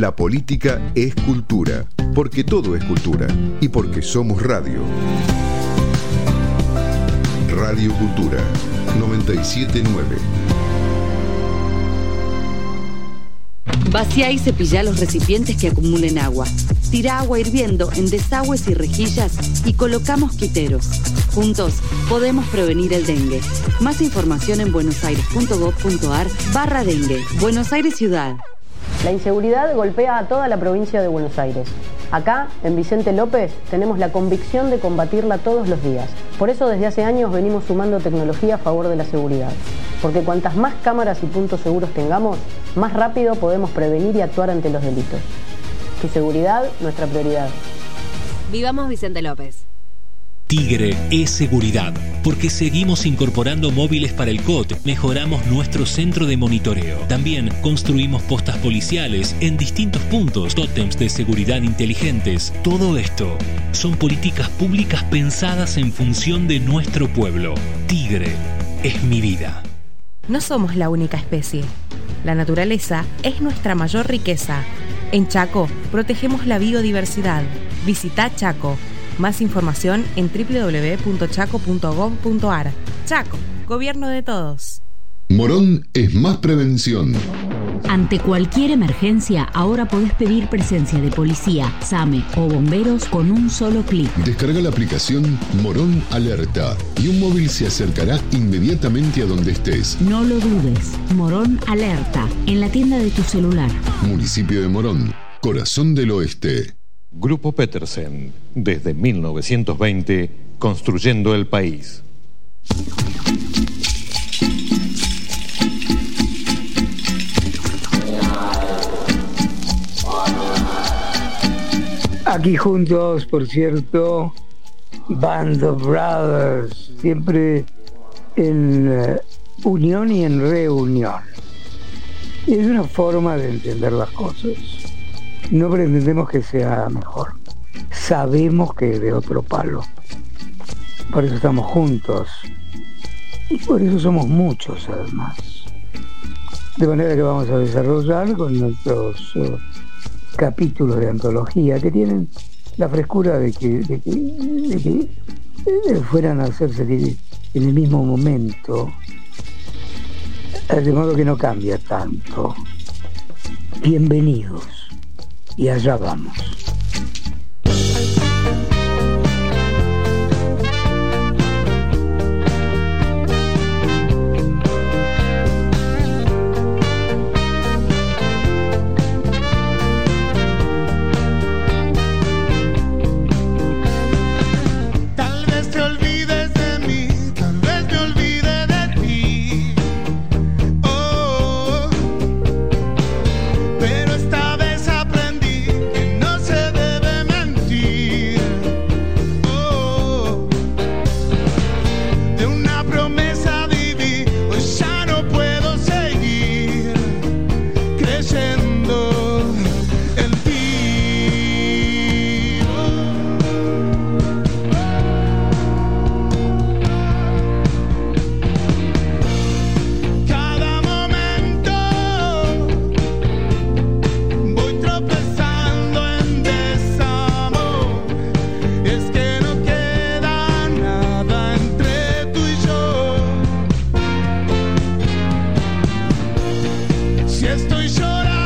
La política es cultura, porque todo es cultura y porque somos radio. Radio Cultura 97.9. Vacía y cepilla los recipientes que acumulen agua. Tira agua hirviendo en desagües y rejillas y coloca mosquiteros. Juntos podemos prevenir el dengue. Más información en buenosaires.gov.ar/dengue. Buenos Aires Ciudad. La inseguridad golpea a toda la provincia de Buenos Aires. Acá, en Vicente López, tenemos la convicción de combatirla todos los días. Por eso desde hace años venimos sumando tecnología a favor de la seguridad. Porque cuantas más cámaras y puntos seguros tengamos, más rápido podemos prevenir y actuar ante los delitos. Tu seguridad, nuestra prioridad. Vivamos Vicente López. Tigre es seguridad, porque seguimos incorporando móviles para el COT, mejoramos nuestro centro de monitoreo. También construimos postas policiales en distintos puntos, tótems de seguridad inteligentes. Todo esto son políticas públicas pensadas en función de nuestro pueblo. Tigre es mi vida. No somos la única especie. La naturaleza es nuestra mayor riqueza. En Chaco protegemos la biodiversidad. Visita Chaco. Más información en www.chaco.gov.ar. Chaco, gobierno de todos. Morón es más prevención. Ante cualquier emergencia, ahora podés pedir presencia de policía, SAME o bomberos con un solo clic. Descarga la aplicación Morón Alerta y un móvil se acercará inmediatamente a donde estés. No lo dudes. Morón Alerta, en la tienda de tu celular. Municipio de Morón, corazón del oeste. Grupo Petersen, desde 1920, construyendo el país. Aquí juntos, por cierto, Band of Brothers, siempre en unión y en reunión. Es una forma de entender las cosas. No pretendemos que sea mejor. Sabemos que es de otro palo. Por eso estamos juntos. Y por eso somos muchos, además. De manera que vamos a desarrollar con nuestros capítulos de antología que tienen la frescura de que fueran a hacerse en el mismo momento. De modo que no cambia tanto. Bienvenidos. Y allá vamos. Si estoy llorando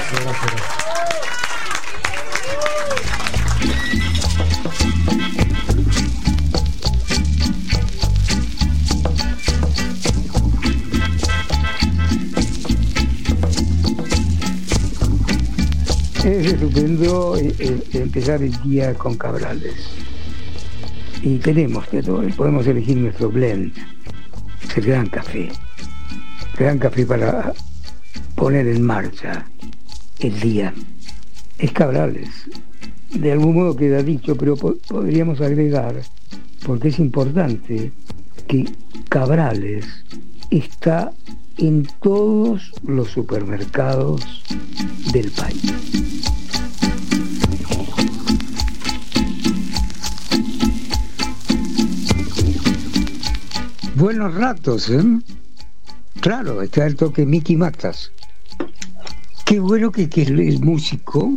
Es estupendo empezar el día con Cabrales. Y podemos elegir nuestro blend. Es el gran café. Gran café para poner en marcha el día. Es Cabrales. De algún modo queda dicho, pero podríamos agregar, porque es importante, que Cabrales está en todos los supermercados del país. Buenos ratos, ¿eh? Claro, está el toque Mickey Matas. Qué bueno que el músico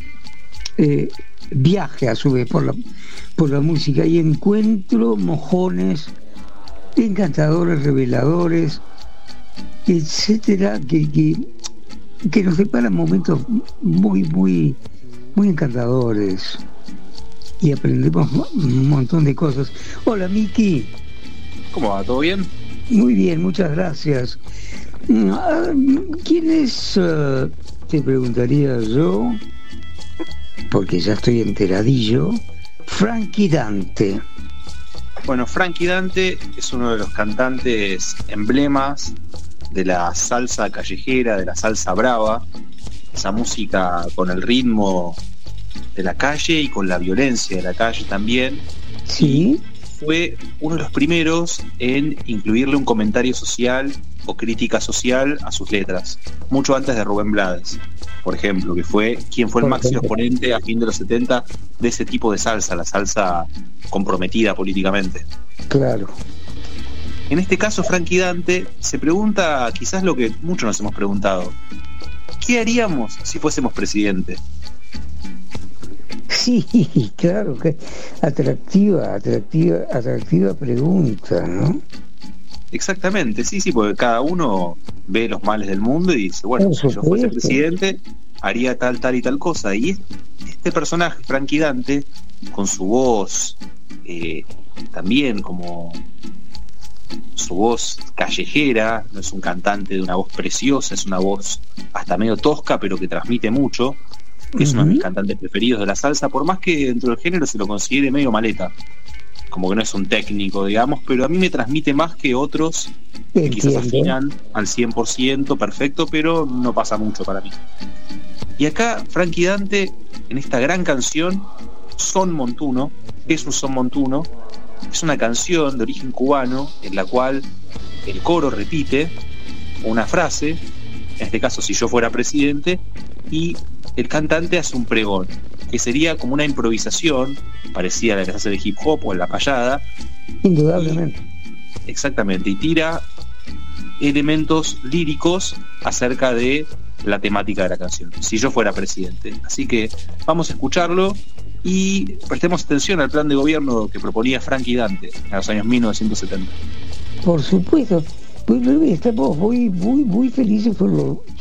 viaje a su vez por la música y encuentro mojones encantadores, reveladores, etcétera, que nos deparan momentos muy, muy, muy encantadores y aprendemos un montón de cosas. Hola, Miki. ¿Cómo va? ¿Todo bien? Muy bien, muchas gracias. ¿Quién es, te preguntaría yo, porque ya estoy enteradillo, Frankie Dante? Bueno, Frankie Dante es uno de los cantantes emblemas de la salsa callejera, de la salsa brava, esa música con el ritmo de la calle y con la violencia de la calle también. Sí. Fue uno de los primeros en incluirle un comentario social o crítica social a sus letras, mucho antes de Rubén Blades, por ejemplo, que fue quien fue el máximo exponente a fin de los 70 de ese tipo de salsa, la salsa comprometida políticamente. Claro. En este caso, Frankie Dante se pregunta quizás lo que muchos nos hemos preguntado: ¿qué haríamos si fuésemos presidente? Sí, claro, que atractiva pregunta, ¿no? Exactamente, sí, porque cada uno ve los males del mundo y dice, bueno, si yo fuese presidente haría tal y tal cosa. Y este personaje, Frankie Dante, con su voz, también como su voz callejera, no es un cantante de una voz preciosa, es una voz hasta medio tosca, pero que transmite mucho. Es uno de mis cantantes preferidos de la salsa, por más que dentro del género se lo considere medio maleta, como que no es un técnico, digamos, pero a mí me transmite más que otros que quizás afinan al 100% perfecto, pero no pasa mucho para mí. Y acá Frankie Dante, en esta gran canción, Son Montuno, es un Son Montuno, es una canción de origen cubano en la cual el coro repite una frase, en este caso si yo fuera presidente, y el cantante hace un pregón, que sería como una improvisación parecida a la que se hace de hip hop o en la payada. Indudablemente. Exactamente, y tira elementos líricos acerca de la temática de la canción, si yo fuera presidente. Así que vamos a escucharlo y prestemos atención al plan de gobierno que proponía Frankie Dante en los años 1970. Por supuesto, estamos muy felices por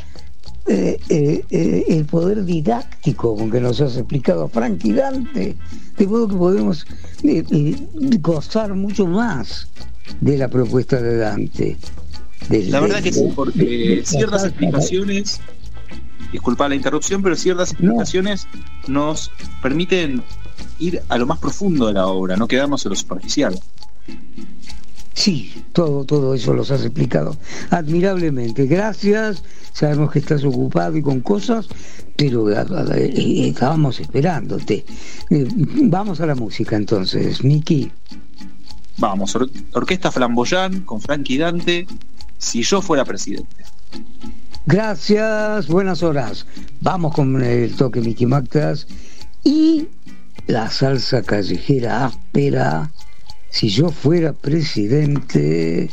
el poder didáctico con que nos has explicado Frankie Dante, de modo que podemos gozar mucho más de la propuesta de Dante. La verdad que sí, porque ciertas explicaciones, disculpa la interrupción, pero ciertas explicaciones nos permiten ir a lo más profundo de la obra, no quedarnos en lo superficial. Sí, todo eso los has explicado admirablemente. Gracias, sabemos que estás ocupado y con cosas, pero estábamos esperándote. Vamos a la música entonces, Miki. Vamos, Orquesta Flamboyant con Frankie Dante, Si yo fuera presidente. Gracias, buenas horas. Vamos con el toque Mickey Matas y la salsa callejera áspera, Si yo fuera presidente,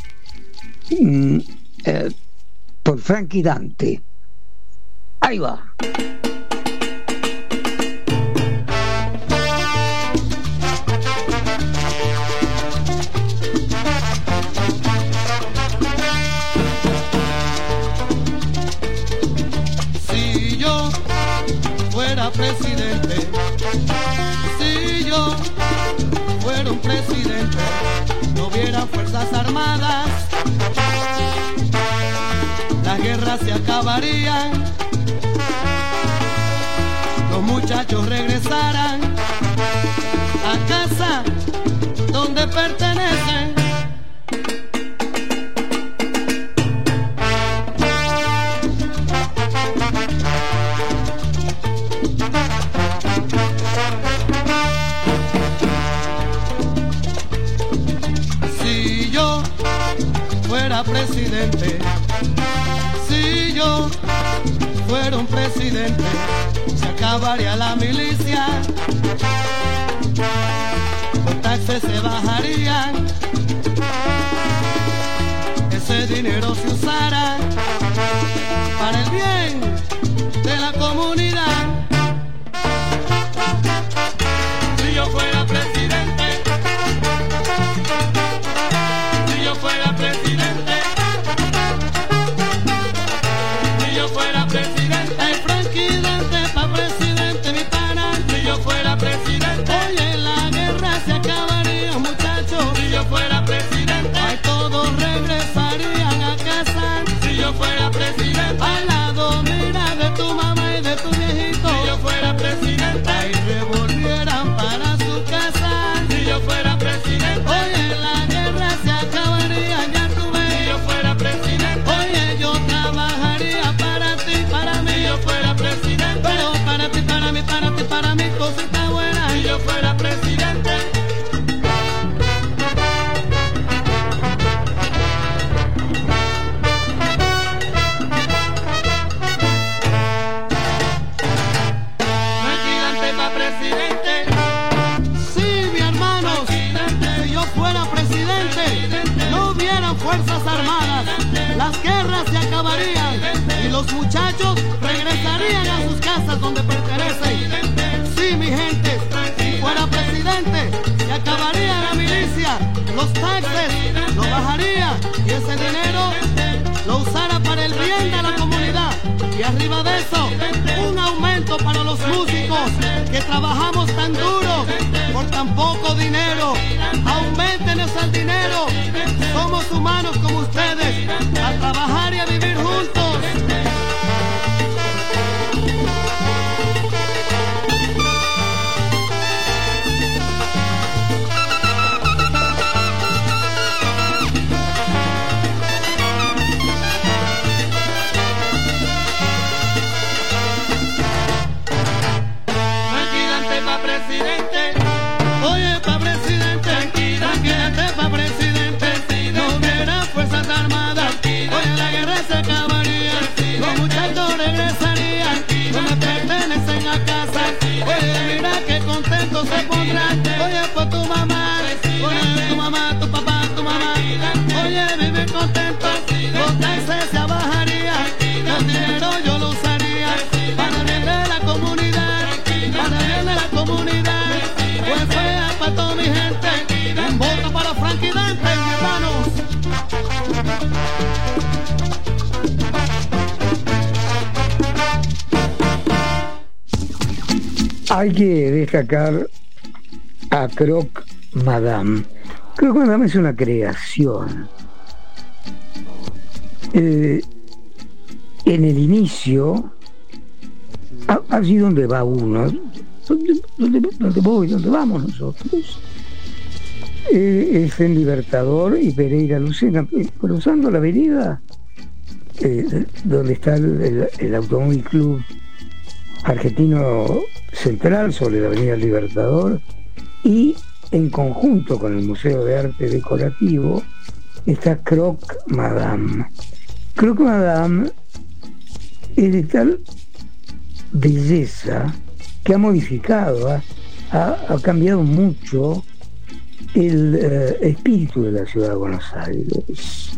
por Frankie Dante. Ahí va. Si yo guerra se acabaría, los muchachos regresarán a casa donde pertenecen. Si yo fuera presidente, si yo fuera un presidente, se acabaría la milicia, los taxes se bajarían, ese dinero se usará para el bien de la comunidad. Si yo fuera presidente, si yo fuera presidente, si yo fuera presidente, ay, Frankie Dante pa' presidente, mi pana. Si yo fuera presidente, oye, la guerra se acabaría, muchachos. Si yo fuera presidente, ay, todos regresarían a casa. Si yo fuera presidente, al lado, mira, de tu mamá y de tu viejito. Si yo fuera presidente, ay, revolvieran para su casa. Si yo fuera presidente, oye, la guerra se acabaría, ya tú ves. Si yo fuera presidente, oye, yo trabajaría para ti, para mí. Si yo fuera presidente, pero para ti, para mí, para ti, para mí, cosita buena. Si yo fuera presidente. Tranquilante pa' presidente. Sí, mi hermano, si yo fuera presidente, no hubieran fuerzas armadas, las guerras se acabarían y los muchachos regresarían a sus casas donde pertenecen. Sí, mi gente, si fuera presidente, se acabaría la milicia, los taxes lo bajaría y ese dinero lo usara para el bien de la comunidad. Y arriba de eso, un aumento para los músicos que trabajamos tan duro por tan poco dinero. Aumentenos el dinero, somos humanos como ustedes, a trabajar y a vivir juntos. Tranquilante pa' presidente, oye, pa' presidente, tranquilante pa' presidente, no hubiera fuerzas armadas, oye, la guerra se acabaría, los muchachos regresarían, donde pertenecen a casa, oye, mira qué contentos se pondrán, oye, por tu mamá, oye, tu mamá, tu papá, tu mamá, oye, vivir contentos, los taxes se bajarían, el dinero yo lo usaría, para el bien de la comunidad, para el bien de la comunidad, pues fea para toda mi gente, un voto para Frankie Dante, mi hermanos. Hay que destacar a Croque Madame. Croque Madame es una creación. En el inicio, allí donde va uno, donde voy, donde vamos nosotros, es en Libertador y Pereira Lucena, cruzando la avenida donde está el Automóvil Club Argentino Central, sobre la avenida Libertador, y en conjunto con el Museo de Arte Decorativo está Croque Madame. Croque Madame es de tal belleza que ha modificado, ha cambiado mucho el espíritu de la ciudad de Buenos Aires.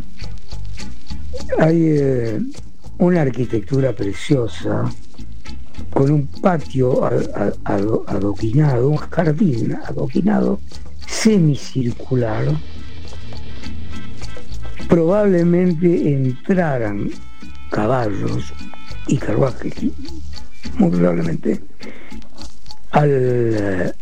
Hay una arquitectura preciosa, con un patio adoquinado, un jardín adoquinado semicircular. Probablemente entraran caballos y carruajes, muy probablemente, al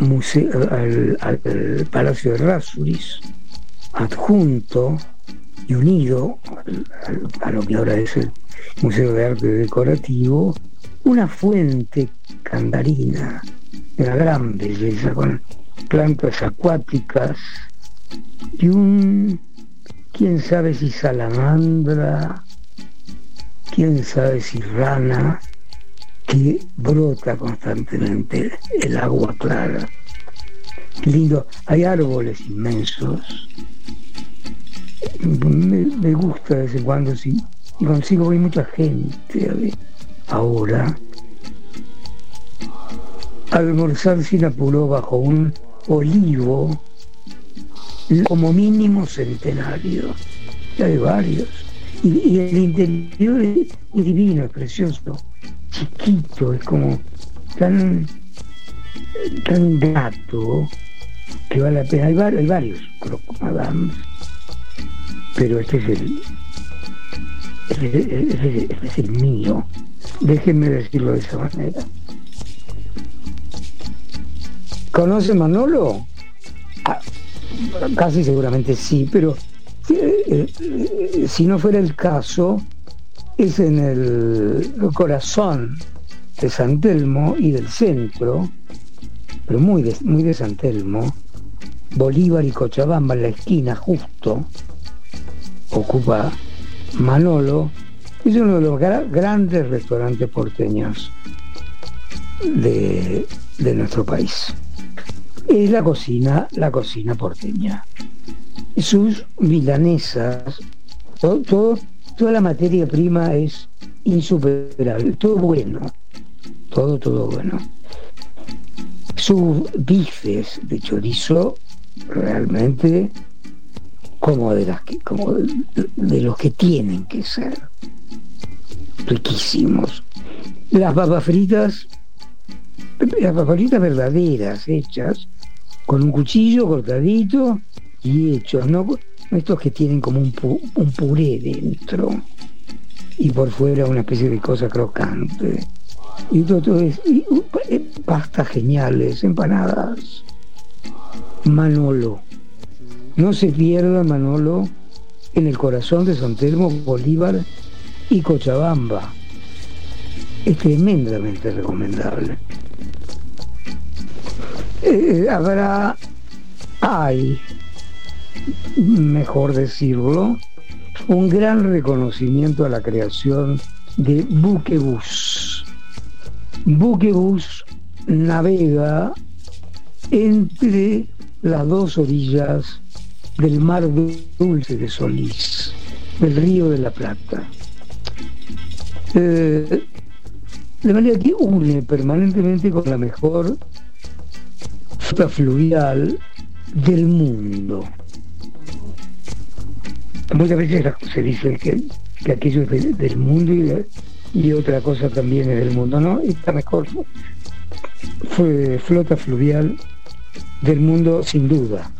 museo, al Palacio de Errázuriz, adjunto, y unido a lo que ahora es el Museo de Arte Decorativo, una fuente candarina de una gran belleza con plantas acuáticas y quién sabe si salamandra, quién sabe si rana, que brota constantemente el agua clara. Lindo, hay árboles inmensos. Me gusta de vez en cuando, si consigo ver mucha gente ahora almorzar sin apuro bajo un olivo como mínimo centenario. Ya hay varios. Y el interior es divino, es precioso, chiquito, es como tan grato que vale la pena. Hay varios Madame, pero este es el mío. Déjenme decirlo de esa manera. ¿Conoce Manolo? Casi seguramente sí, pero si no fuera el caso, es en el corazón de San Telmo y del centro, pero muy de San Telmo, Bolívar y Cochabamba, en la esquina justo, ocupa Manolo. Es uno de los grandes restaurantes porteños de nuestro país. Es la cocina porteña. Sus milanesas, toda la materia prima es insuperable, todo bueno, todo bueno. Sus bifes de chorizo realmente como de los que tienen que ser, riquísimos. Las papas fritas verdaderas, hechas con un cuchillo cortadito y hechos, no estos que tienen como un puré dentro y por fuera una especie de cosa crocante. Y todo es pastas geniales, empanadas. Manolo, no se pierda Manolo, en el corazón de San Telmo, Bolívar y Cochabamba. Es tremendamente recomendable. Hay, mejor decirlo, un gran reconocimiento a la creación de Buquebus. Buquebus navega entre las dos orillas del mar dulce de Solís, del Río de la Plata. De manera que une permanentemente con la mejor flota fluvial del mundo. Muchas veces se dice que aquello es del mundo y otra cosa también es del mundo, ¿no? Esta mejor flota fluvial del mundo, sin duda.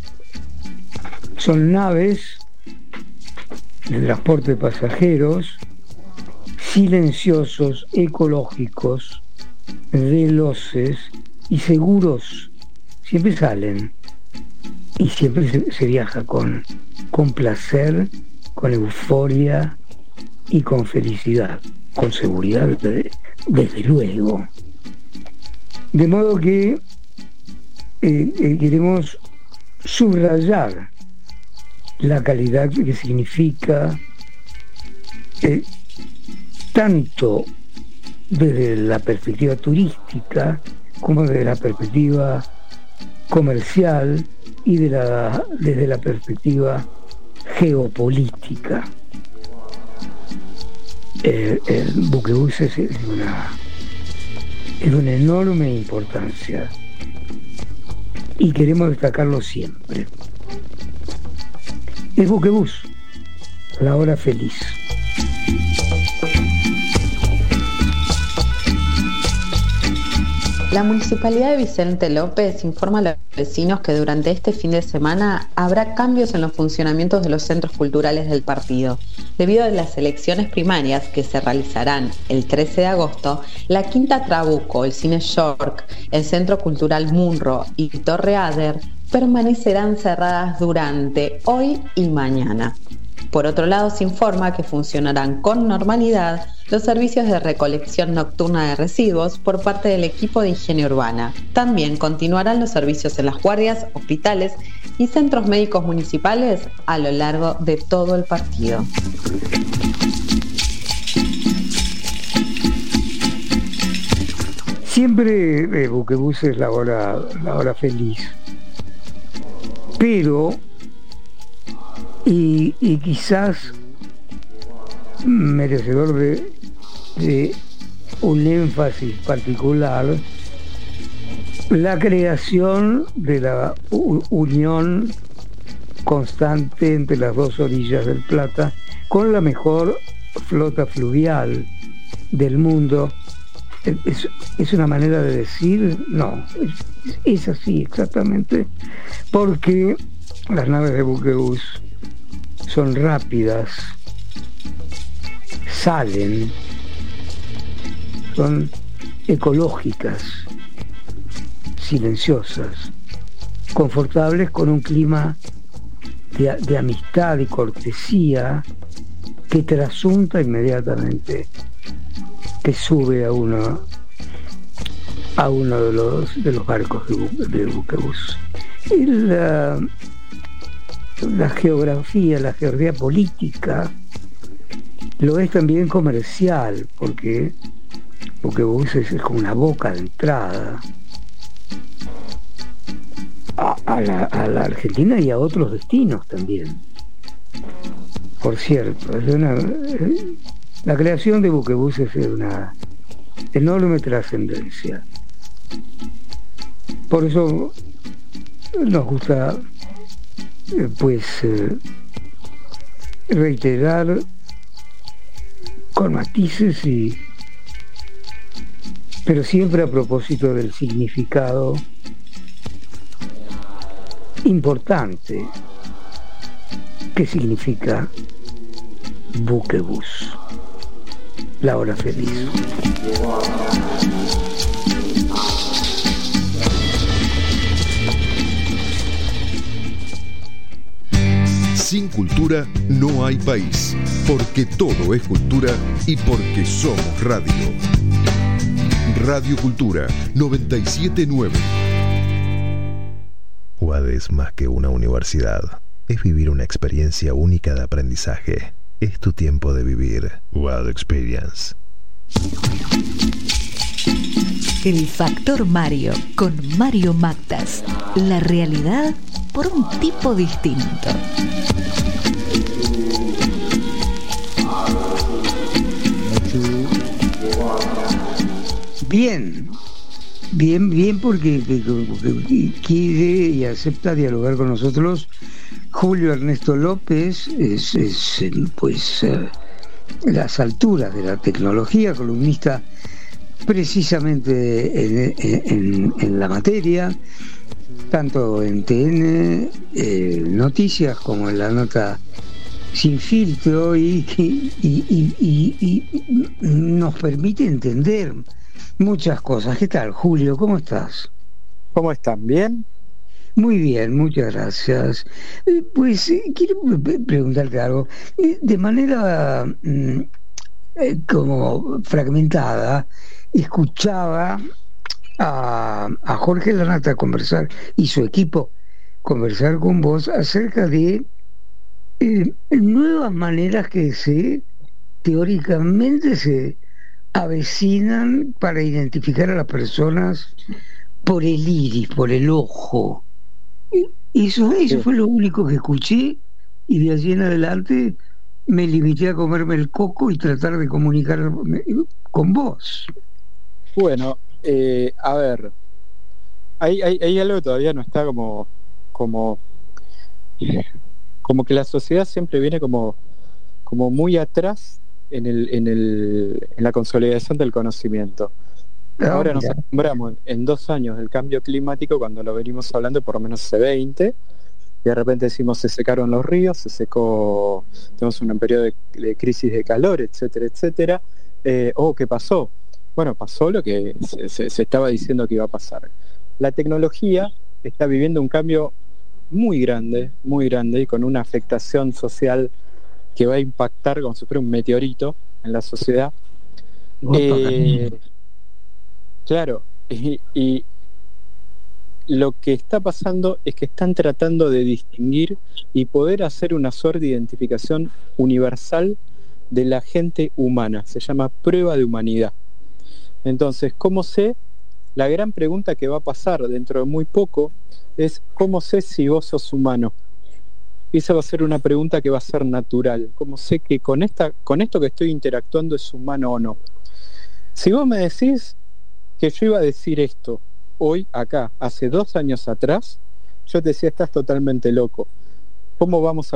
Son naves de transporte de pasajeros silenciosos, ecológicos, veloces y seguros. Siempre salen y siempre se viaja con placer, con euforia y con felicidad, con seguridad, desde luego. De modo que queremos subrayar la calidad que significa tanto desde la perspectiva turística como desde la perspectiva comercial y desde la perspectiva geopolítica. El buquebús es de una enorme importancia y queremos destacarlo siempre. El buquebús, la hora feliz. La Municipalidad de Vicente López informa a los vecinos que durante este fin de semana habrá cambios en los funcionamientos de los centros culturales del partido. Debido a las elecciones primarias que se realizarán el 13 de agosto, la Quinta Trabuco, el Cine York, el Centro Cultural Munro y Torre Ader permanecerán cerradas durante hoy y mañana. Por otro lado, se informa que funcionarán con normalidad los servicios de recolección nocturna de residuos por parte del equipo de higiene urbana. También continuarán los servicios en las guardias, hospitales y centros médicos municipales a lo largo de todo el partido. Siempre Buquebus es la hora feliz, pero y quizás merecedor de un énfasis particular, la creación de la unión constante entre las dos orillas del Plata con la mejor flota fluvial del mundo. Es una manera de decir, no, es así exactamente, porque las naves de Buquebus son rápidas, salen, son ecológicas, silenciosas, confortables, con un clima de amistad y cortesía que trasunta inmediatamente, que sube a uno de los barcos de Buquebus. La geografía política lo es también comercial, porque Buquebus es como una boca de entrada a la Argentina y a otros destinos también. Por cierto, la creación de Buquebus es de una enorme trascendencia. Por eso nos gusta reiterar con matices, pero siempre a propósito del significado importante que significa Buquebus, la hora feliz. Sin cultura no hay país, porque todo es cultura y porque somos radio. Radio Cultura 97.9. UAD es más que una universidad. Es vivir una experiencia única de aprendizaje. Es tu tiempo de vivir. UAD Experience. El Factor Mario con Mario Mactas. La realidad por un tipo distinto. Bien, porque quiere y acepta dialogar con nosotros. Julio Ernesto López es las alturas de la tecnología, columnista precisamente en la materia, tanto en TN Noticias como en la nota Sin Filtro, y nos permite entender muchas cosas. ¿Qué tal, Julio? ¿Cómo estás? ¿Cómo están? ¿Bien? Muy bien, muchas gracias. Quiero preguntarte algo. De manera como fragmentada, escuchaba a Jorge Lanata conversar y su equipo conversar con vos acerca de nuevas maneras que teóricamente se avecinan para identificar a las personas por el iris, por el ojo. Eso fue lo único que escuché, y de allí en adelante me limité a comerme el coco y tratar de comunicarme con vos. Bueno, a ver, hay algo que todavía no está como que la sociedad siempre viene como muy atrás en la consolidación del conocimiento. Ahora nos acostumbramos en 2 años del cambio climático, cuando lo venimos hablando por lo menos hace 20, y de repente decimos se secaron los ríos, tenemos un periodo de crisis de calor, etcétera, etcétera. ¿Qué pasó? Bueno, pasó lo que se estaba diciendo que iba a pasar. La tecnología está viviendo un cambio muy grande, y con una afectación social que va a impactar como si fuera un meteorito en la sociedad. Claro, y lo que está pasando es que están tratando de distinguir y poder hacer una suerte de identificación universal de la gente humana. Se llama prueba de humanidad. Entonces, ¿cómo sé? La gran pregunta que va a pasar dentro de muy poco es ¿cómo sé si vos sos humano? Esa va a ser una pregunta que va a ser natural. ¿Cómo sé que con esto que estoy interactuando es humano o no? Si vos me decís que yo iba a decir esto hoy, acá, hace 2 años atrás, yo te decía, estás totalmente loco. ¿Cómo vamos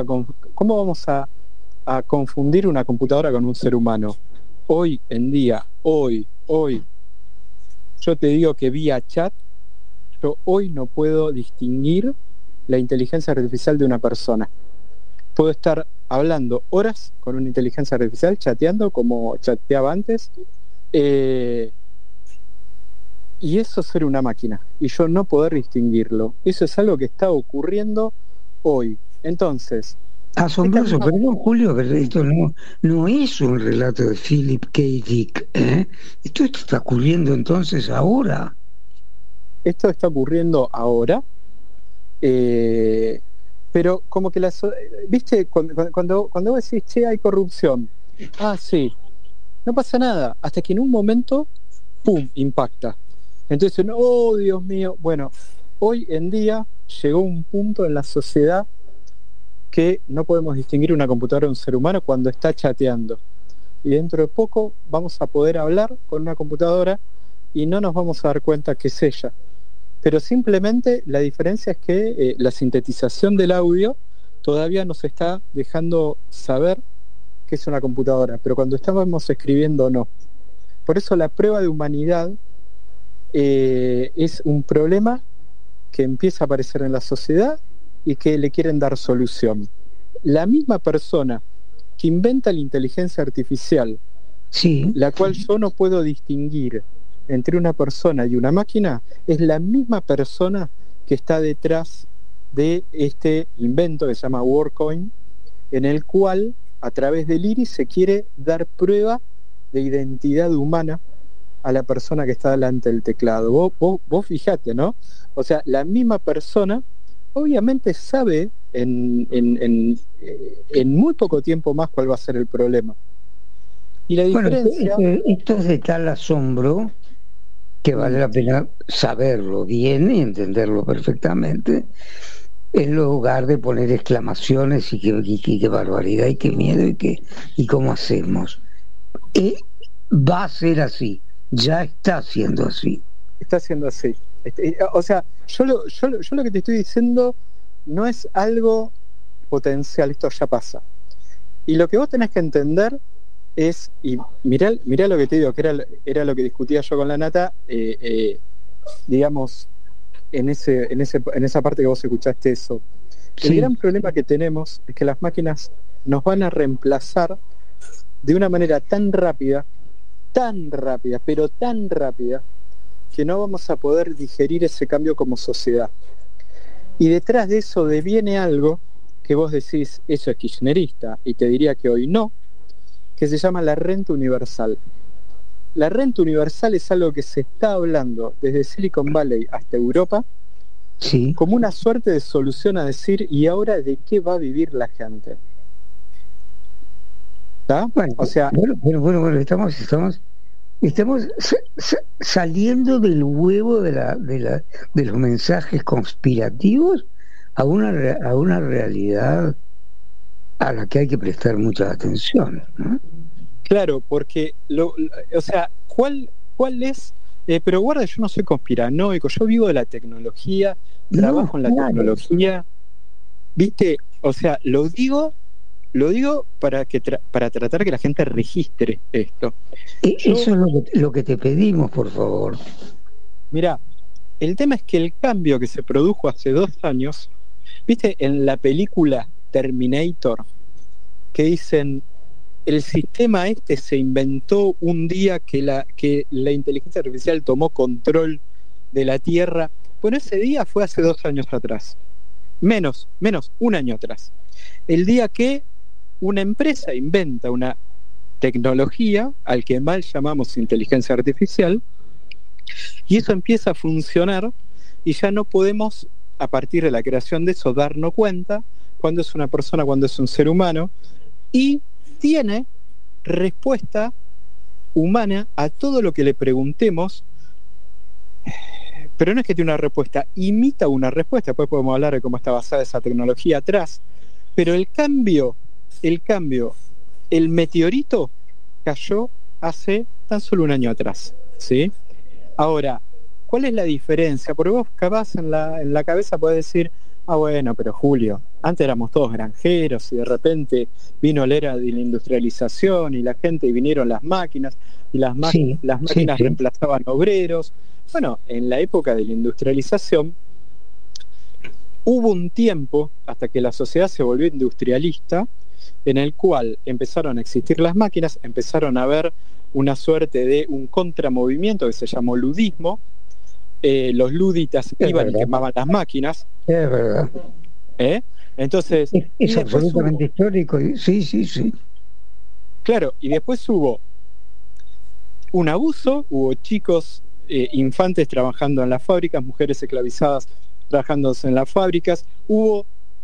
a confundir una computadora con un ser humano? Hoy en día, hoy, yo te digo que vía chat, yo hoy no puedo distinguir la inteligencia artificial de una persona. Puedo estar hablando horas con una inteligencia artificial, chateando como chateaba antes, y eso es ser una máquina, y yo no poder distinguirlo. Eso es algo que está ocurriendo hoy. Entonces, asombroso, perdón Julio, pero esto no es un relato de Philip K. Dick, ¿eh? Esto está ocurriendo entonces ahora. Esto está ocurriendo ahora, pero como que ¿viste? Cuando vos decís, che, hay corrupción, sí, no pasa nada, hasta que en un momento, ¡pum!, impacta. Entonces, oh, Dios mío. Bueno, hoy en día llegó un punto en la sociedad que no podemos distinguir una computadora de un ser humano cuando está chateando. Y dentro de poco vamos a poder hablar con una computadora y no nos vamos a dar cuenta que es ella. Pero simplemente la diferencia es que la sintetización del audio todavía nos está dejando saber que es una computadora, pero cuando estamos escribiendo no. Por eso la prueba de humanidad es un problema que empieza a aparecer en la sociedad y que le quieren dar solución. La misma persona que inventa la inteligencia artificial, sí, la cual yo no puedo distinguir entre una persona y una máquina, es la misma persona que está detrás de este invento que se llama WorldCoin, en el cual a través del iris se quiere dar prueba de identidad humana a la persona que está delante del teclado. Vos fijate, ¿no? O sea, la misma persona obviamente sabe en muy poco tiempo más cuál va a ser el problema. Y la diferencia... Bueno, esto es de tal asombro que vale la pena saberlo bien y entenderlo perfectamente, en lugar de poner exclamaciones y qué barbaridad y qué miedo y cómo hacemos. Va a ser así, ya está siendo así. Está siendo así. O sea, yo lo que te estoy diciendo no es algo potencial, esto ya pasa. Y lo que vos tenés que entender es, y mirá lo que te digo, que era lo que discutía yo con la Nata, digamos, en esa parte que vos escuchaste eso. El gran problema que tenemos es que las máquinas nos van a reemplazar de una manera tan rápida, pero tan rápida, que no vamos a poder digerir ese cambio como sociedad. Y detrás de eso deviene algo que vos decís, eso es kirchnerista, y te diría que hoy no, que se llama la renta universal. La renta universal es algo que se está hablando desde Silicon Valley hasta Europa, sí, como una suerte de solución a decir, ¿y ahora de qué va a vivir la gente? ¿Está? Bueno, o sea, bueno, estamos saliendo del huevo de los mensajes conspirativos a una realidad a la que hay que prestar mucha atención, ¿no? Claro, porque o sea, ¿cuál es? Pero guarda, yo no soy conspiranoico, yo vivo de la tecnología, trabajo en la tecnología, ¿viste? O sea, lo digo para tratar que la gente registre esto. Eso es lo que te pedimos, por favor. Mirá, el tema es que el cambio que se produjo hace 2 años, ¿viste? En la película Terminator, que dicen, el sistema se inventó un día que la inteligencia artificial tomó control de la Tierra. Bueno, ese día fue hace 2 años atrás. Menos, 1 año atrás. El día que una empresa inventa una tecnología al que mal llamamos inteligencia artificial, y eso empieza a funcionar y ya no podemos, a partir de la creación de eso, darnos cuenta cuando es una persona, cuando es un ser humano, y tiene respuesta humana a todo lo que le preguntemos, pero no es que tiene una respuesta, imita una respuesta. Después podemos hablar de cómo está basada esa tecnología atrás, pero el cambio, el meteorito cayó hace tan solo un año atrás, ¿sí? Ahora, ¿cuál es la diferencia? Porque vos capaz en la cabeza podés decir, bueno, pero Julio, antes éramos todos granjeros y de repente vino la era de la industrialización y la gente, y vinieron las máquinas, y las máquinas reemplazaban obreros. Bueno, en la época de la industrialización hubo un tiempo, hasta que la sociedad se volvió industrialista, en el cual empezaron a existir las máquinas, empezaron a haber una suerte de un contramovimiento que se llamó ludismo. Los luditas iban y quemaban las máquinas. Es verdad. Entonces es absolutamente histórico. Sí. Claro, y después hubo un abuso, hubo chicos, infantes trabajando en las fábricas, mujeres esclavizadas trabajando en las fábricas, hubo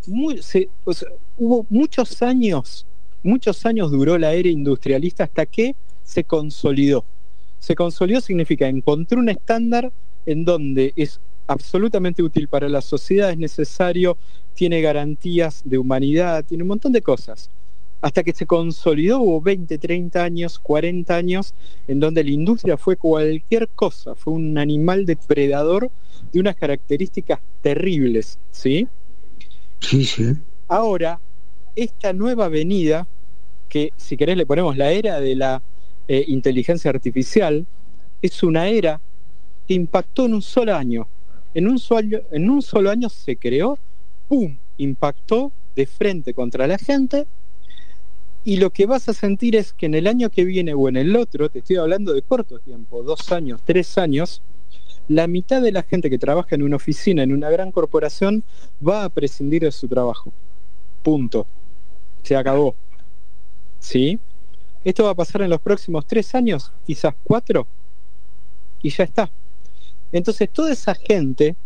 muchos años duró la era industrialista hasta que se consolidó. Se consolidó significa encontró un estándar en donde es absolutamente útil para la sociedad, es necesario, tiene garantías de humanidad, tiene un montón de cosas. Hasta que se consolidó hubo 20, 30 años, 40 años, en donde la industria fue cualquier cosa, fue un animal depredador de unas características terribles, ¿sí? Sí. Ahora, esta nueva venida, que si querés le ponemos la era de la inteligencia artificial, es una era que impactó en un solo año. En un solo año se creó, ¡pum!, impactó de frente contra la gente, y lo que vas a sentir es que en el año que viene o en el otro, te estoy hablando de corto tiempo, 2 años, 3 años, la mitad de la gente que trabaja en una oficina, en una gran corporación, va a prescindir de su trabajo. Punto. Se acabó. ¿Sí? Esto va a pasar en los próximos 3 años, quizás 4, y ya está. Entonces toda esa gente,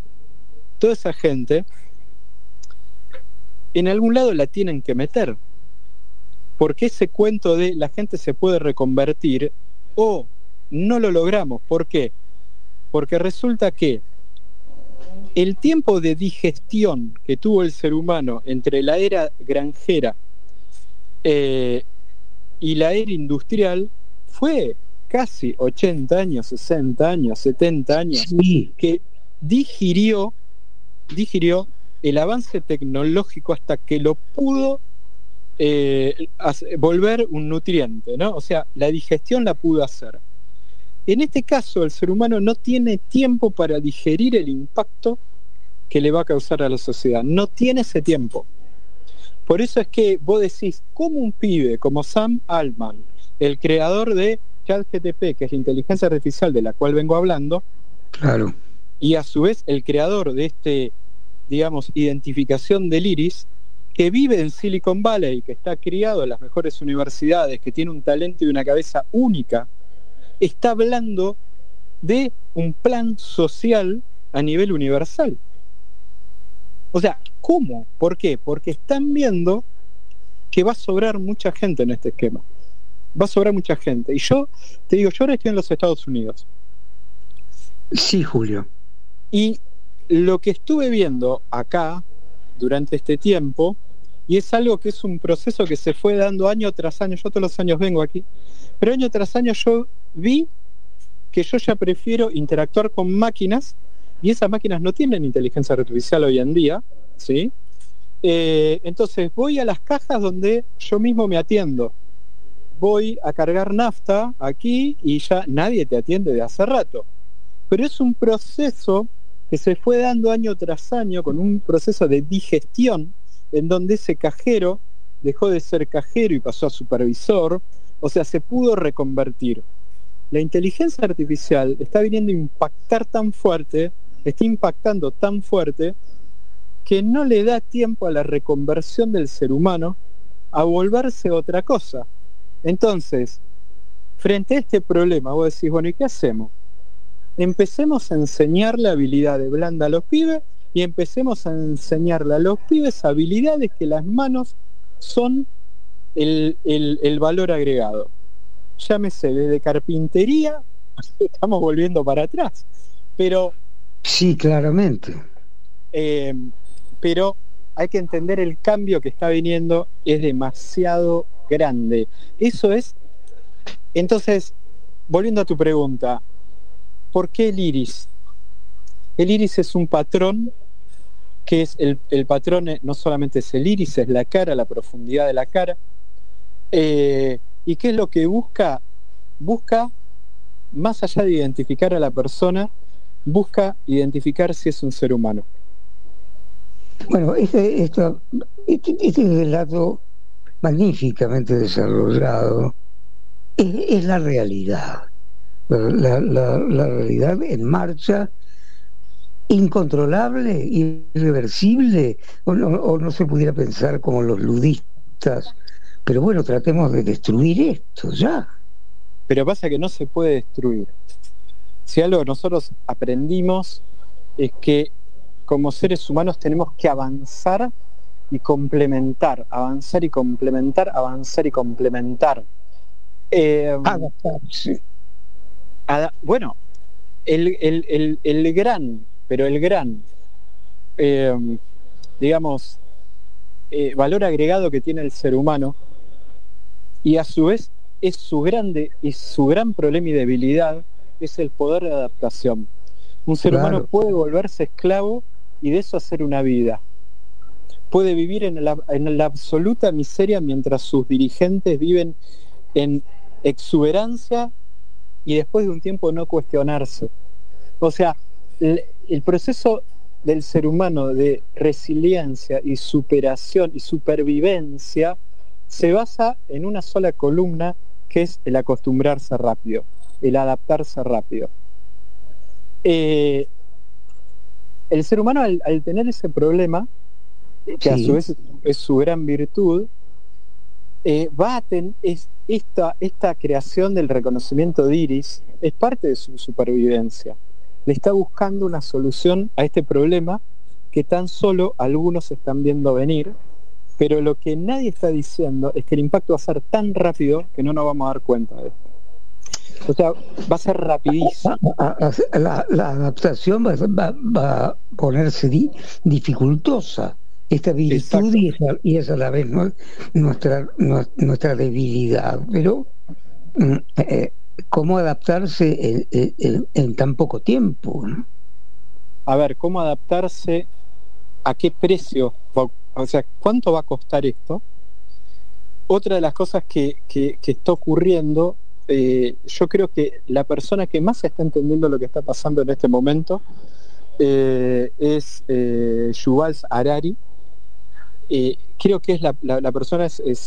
en algún lado la tienen que meter. Porque ese cuento de la gente se puede reconvertir, o no lo logramos. ¿Por qué? Porque resulta que el tiempo de digestión que tuvo el ser humano entre la era granjera y la era industrial fue casi 80 años, 60 años, 70 años, que digirió el avance tecnológico hasta que lo pudo volver un nutriente, ¿no? O sea, la digestión la pudo hacer. En este caso, el ser humano no tiene tiempo para digerir el impacto que le va a causar a la sociedad. No tiene ese tiempo. Por eso es que vos decís, ¿cómo un pibe como Sam Altman, el creador de ChatGPT, que es la inteligencia artificial de la cual vengo hablando, claro, y a su vez el creador de identificación del iris, que vive en Silicon Valley, que está criado en las mejores universidades, que tiene un talento y una cabeza única, está hablando de un plan social a nivel universal? O sea, ¿cómo? ¿Por qué? Porque están viendo que va a sobrar mucha gente en este esquema. Va a sobrar mucha gente. Y yo te digo, yo ahora estoy en los Estados Unidos. Sí, Julio. Y lo que estuve viendo acá durante este tiempo, y es algo que es un proceso que se fue dando año tras año, yo todos los años vengo aquí, pero año tras año yo vi que yo ya prefiero interactuar con máquinas, y esas máquinas no tienen inteligencia artificial hoy en día, ¿sí? Entonces voy a las cajas donde yo mismo me atiendo, voy a cargar nafta aquí y ya nadie te atiende de hace rato, pero es un proceso que se fue dando año tras año con un proceso de digestión en donde ese cajero dejó de ser cajero y pasó a supervisor, o sea, se pudo reconvertir. La inteligencia artificial está viniendo a impactar tan fuerte, está impactando tan fuerte, que no le da tiempo a la reconversión del ser humano a volverse otra cosa. Entonces, frente a este problema, vos decís, bueno, ¿y qué hacemos? Empecemos a enseñarle habilidades blandas a los pibes y empecemos a enseñarle a los pibes habilidades que las manos son el valor agregado. Llámese desde carpintería, estamos volviendo para atrás, pero sí, claramente. Pero hay que entender el cambio que está viniendo, es demasiado grande. Eso es. Entonces, volviendo a tu pregunta, ¿por qué el iris? El iris es un patrón que es el patrón, no solamente es el iris, es la cara, la profundidad de la cara. ¿Y qué es lo que busca? Busca, más allá de identificar a la persona, busca identificar si es un ser humano. Bueno, este relato magníficamente desarrollado es la realidad. La realidad en marcha, incontrolable, irreversible, o no se pudiera pensar como los ludistas. Pero bueno, tratemos de destruir esto ya. Pero pasa que no se puede destruir. Si algo nosotros aprendimos es que como seres humanos tenemos que avanzar y complementar, avanzar y complementar, avanzar y complementar. Adaptarse. Bueno, el gran, digamos, valor agregado que tiene el ser humano, y a su vez es su gran problema y debilidad, es el poder de adaptación. Un ser humano puede volverse esclavo y de eso hacer una vida. Puede vivir en la absoluta miseria mientras sus dirigentes viven en exuberancia y después de un tiempo no cuestionarse. O sea, el proceso del ser humano de resiliencia y superación y supervivencia se basa en una sola columna, que es el acostumbrarse rápido, el adaptarse rápido. El ser humano al tener ese problema, que a su vez es su gran virtud, esta creación del reconocimiento de iris es parte de su supervivencia. Le está buscando una solución a este problema que tan solo algunos están viendo venir, pero lo que nadie está diciendo es que el impacto va a ser tan rápido que no nos vamos a dar cuenta de esto. O sea, va a ser rapidísimo. La adaptación va a ponerse dificultosa. Esta virtud y es a la vez nuestra debilidad. Pero ¿cómo adaptarse en tan poco tiempo? A ver, ¿cómo adaptarse? ¿A qué precio? O sea, ¿cuánto va a costar esto? Otra de las cosas que está ocurriendo, yo creo que la persona que más está entendiendo lo que está pasando en este momento es Yuval Harari. Creo que es la persona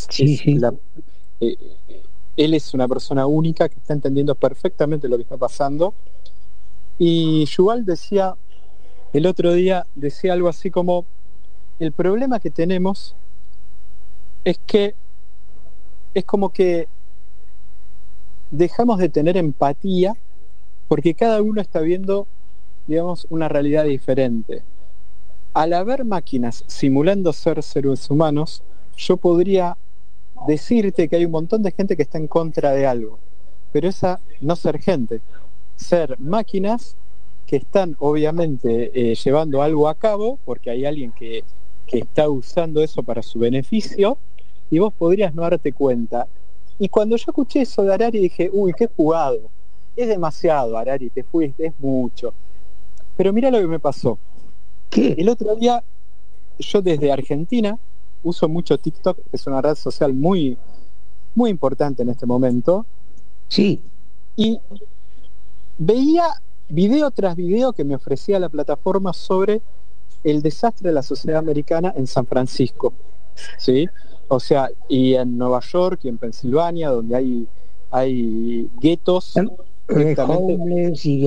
él es una persona única que está entendiendo perfectamente lo que está pasando. Y Yuval decía el otro día, decía algo así como: el problema que tenemos es que es como que dejamos de tener empatía porque cada uno está viendo, digamos, una realidad diferente. Al haber máquinas simulando ser seres humanos, yo podría decirte que hay un montón de gente que está en contra de algo, pero esa no ser gente, ser máquinas que están obviamente llevando algo a cabo porque hay alguien que está usando eso para su beneficio y vos podrías no darte cuenta. Y cuando yo escuché eso de Harari dije, uy, qué jugado, es demasiado, Harari, te fuiste, es mucho. Pero mira lo que me pasó. ¿Qué? El otro día, yo desde Argentina uso mucho TikTok, que es una red social muy, muy importante en este momento. Sí. Y veía video tras video que me ofrecía la plataforma sobre el desastre de la sociedad americana en San Francisco, ¿sí? O sea, y en Nueva York y en Pensilvania, donde hay guetos, homeless y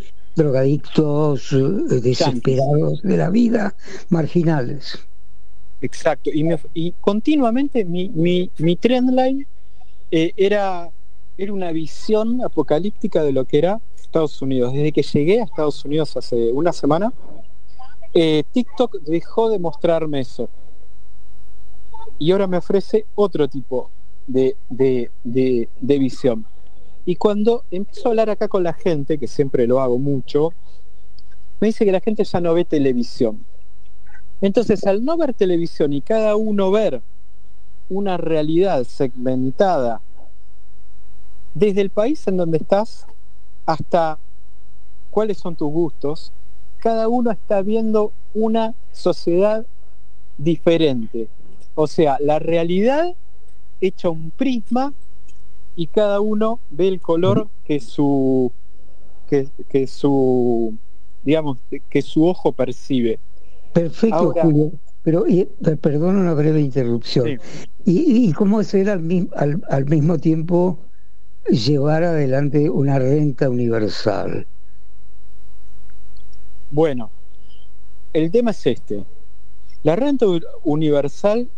drogadictos desesperados de la vida, marginales. Exacto. Y continuamente mi trendline era una visión apocalíptica de lo que era Estados Unidos. Desde que llegué a Estados Unidos hace una semana, TikTok dejó de mostrarme eso. Y ahora me ofrece otro tipo de visión. Y cuando empiezo a hablar acá con la gente, que siempre lo hago mucho, me dice que la gente ya no ve televisión. Entonces, al no ver televisión y cada uno ver una realidad segmentada desde el país en donde estás hasta cuáles son tus gustos, cada uno está viendo una sociedad diferente. O sea, la realidad hecha un prisma y cada uno ve el color que su ojo percibe. Perfecto. Ahora, Julio, pero perdón una breve interrupción. Sí. ¿Y cómo hacer al mismo tiempo llevar adelante una renta universal? Bueno, el tema es este. La renta universal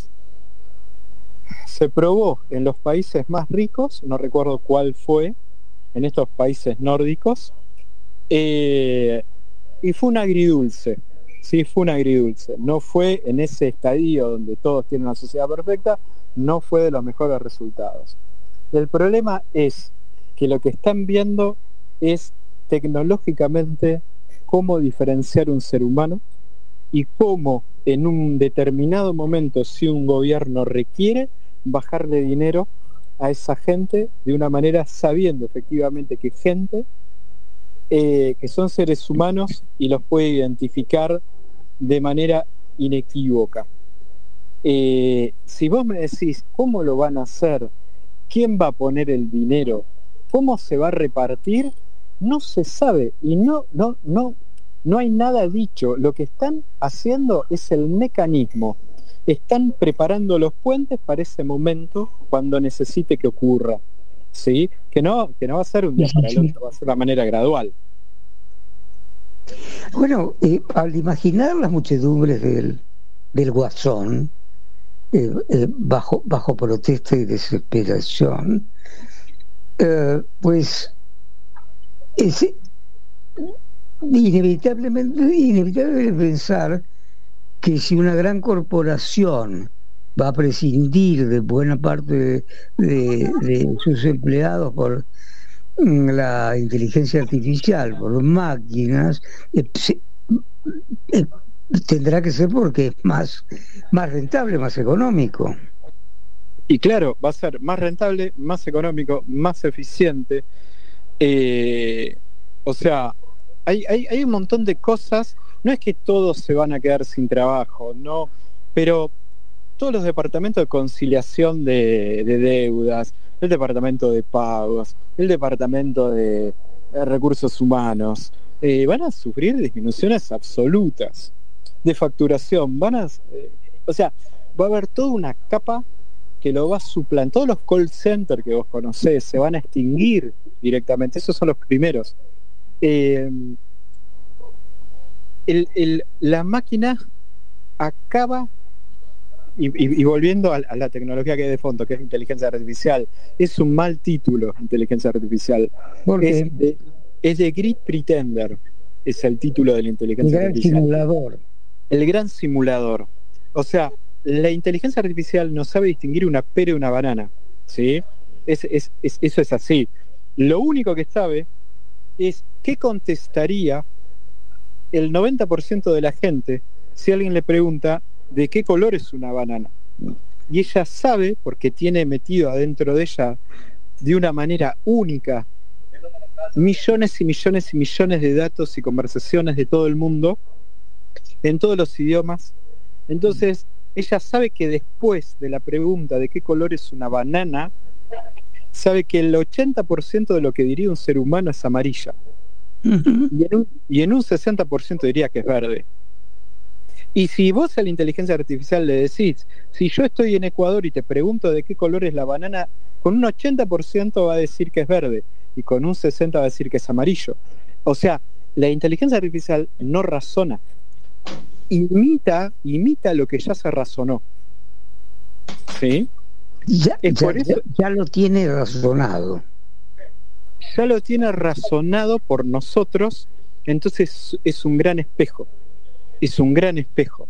se probó en los países más ricos, no recuerdo cuál fue, en estos países nórdicos, y fue un agridulce. Sí, fue un agridulce. No fue en ese estadio donde todos tienen una sociedad perfecta, no fue de los mejores resultados. El problema es que lo que están viendo es tecnológicamente cómo diferenciar un ser humano y cómo en un determinado momento, si un gobierno requiere, bajarle dinero a esa gente de una manera sabiendo efectivamente que gente que son seres humanos y los puede identificar de manera inequívoca. Si vos me decís cómo lo van a hacer, quién va a poner el dinero, cómo se va a repartir, no se sabe y no hay nada dicho. Lo que están haciendo es el mecanismo. Están preparando los puentes para ese momento cuando necesite que ocurra. ¿Sí? Que no va a ser un día para el otro, va a ser de una manera gradual. Bueno, al imaginar las muchedumbres del Guasón, bajo protesta y desesperación, pues es inevitable pensar que si una gran corporación va a prescindir de buena parte de sus empleados por la inteligencia artificial, por máquinas, tendrá que ser porque es más rentable, más económico. Y claro, va a ser más rentable, más económico, más eficiente. O sea, hay un montón de cosas. No es que todos se van a quedar sin trabajo, no, pero todos los departamentos de conciliación de deudas, el departamento de pagos, el departamento de recursos humanos, van a sufrir disminuciones absolutas de facturación. O sea, va a haber toda una capa que lo va a suplantar. Todos los call centers que vos conocés se van a extinguir directamente. Esos son los primeros. La máquina acaba, y volviendo a la tecnología que hay de fondo, que es inteligencia artificial, es un mal título, inteligencia artificial. Es de Great Pretender, es el título de la inteligencia artificial. El gran simulador. O sea, la inteligencia artificial no sabe distinguir una pera de una banana, ¿sí? Eso es así. Lo único que sabe es qué contestaría el 90% de la gente si alguien le pregunta de qué color es una banana. Y ella sabe, porque tiene metido adentro de ella de una manera única millones y millones y millones de datos y conversaciones de todo el mundo en todos los idiomas. Entonces ella sabe que después de la pregunta de qué color es una banana, sabe que el 80% de lo que diría un ser humano es amarilla. Y en un 60% diría que es verde. Y si vos a la inteligencia artificial le decís, si yo estoy en Ecuador y te pregunto de qué color es la banana, con un 80% va a decir que es verde y con un 60% va a decir que es amarillo. O sea, la inteligencia artificial no razona. imita lo que ya se razonó. ¿Sí? Ya lo tiene razonado. Ya lo tiene razonado por nosotros, entonces es un gran espejo. Es un gran espejo.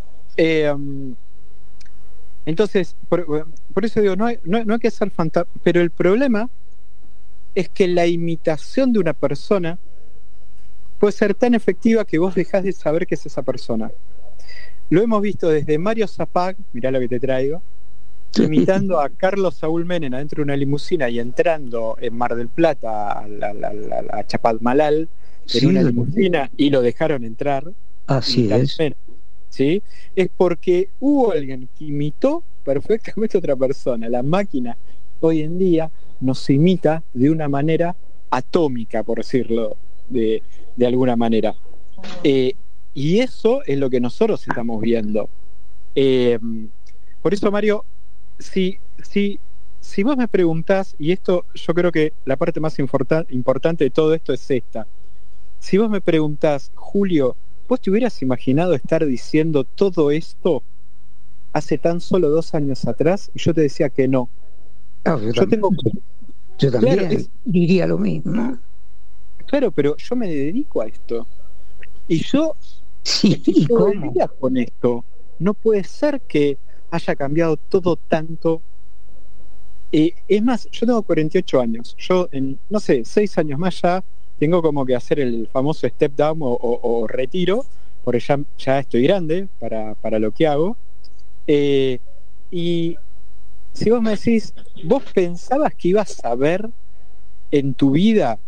Entonces, por eso digo, no hay que ser fantasma, pero el problema es que la imitación de una persona puede ser tan efectiva que vos dejás de saber que es esa persona. Lo hemos visto desde Mario Zapag, mirá lo que te traigo, imitando a Carlos Saúl Menem adentro de una limusina y entrando en Mar del Plata a Chapadmalal en una limusina y lo dejaron entrar. Así es. ¿Sí? Es porque hubo alguien que imitó perfectamente a otra persona. La máquina hoy en día nos imita de una manera atómica, por decirlo de alguna manera. Y eso es lo que nosotros estamos viendo. Por eso, Mario, si vos me preguntás, y esto yo creo que la parte más importante de todo esto es esta. Si vos me preguntás, Julio, ¿vos te hubieras imaginado estar diciendo todo esto hace tan solo 2 años atrás? Y yo te decía que no. Yo también diría lo mismo. Claro, pero yo me dedico a esto. Y yo estoy todo el día con esto. No puede ser que haya cambiado todo tanto. Es más, yo tengo 48 años. Yo en, 6 años más ya tengo como que hacer el famoso step down o retiro, porque ya estoy grande para lo que hago. Y si vos me decís, ¿vos pensabas que ibas a ver en tu vida,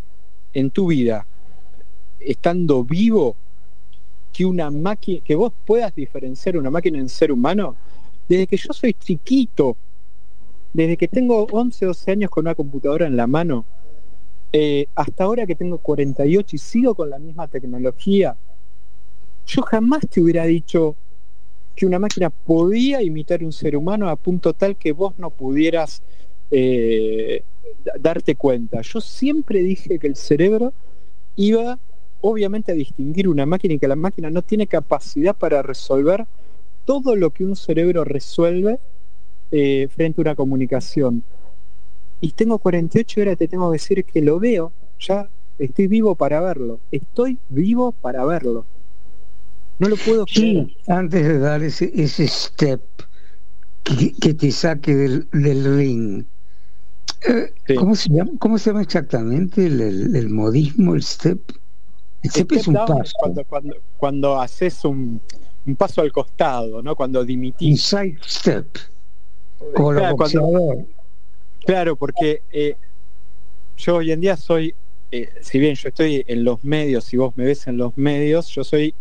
estando vivo, que una máquina, que vos puedas diferenciar una máquina en ser humano? Desde que yo soy chiquito, desde que tengo 11, 12 años con una computadora en la mano, hasta ahora que tengo 48 y sigo con la misma tecnología, yo jamás te hubiera dicho que una máquina podía imitar un ser humano a punto tal que vos no pudieras darte cuenta. Yo siempre dije que el cerebro iba obviamente a distinguir una máquina y que la máquina no tiene capacidad para resolver todo lo que un cerebro resuelve frente a una comunicación. Y tengo 48 y ahora te tengo que decir que lo veo, ya estoy vivo para verlo. Estoy vivo para verlo. No lo puedo creer. Sí, antes de dar ese step que te saque del ring. Sí. ¿Cómo se llama exactamente el modismo, el step? El step es un paso. Cuando haces un paso al costado, ¿no? Cuando dimitís. Un side step. Como claro, claro, porque yo hoy en día soy, si bien yo estoy en los medios, si vos me ves en los medios, yo soy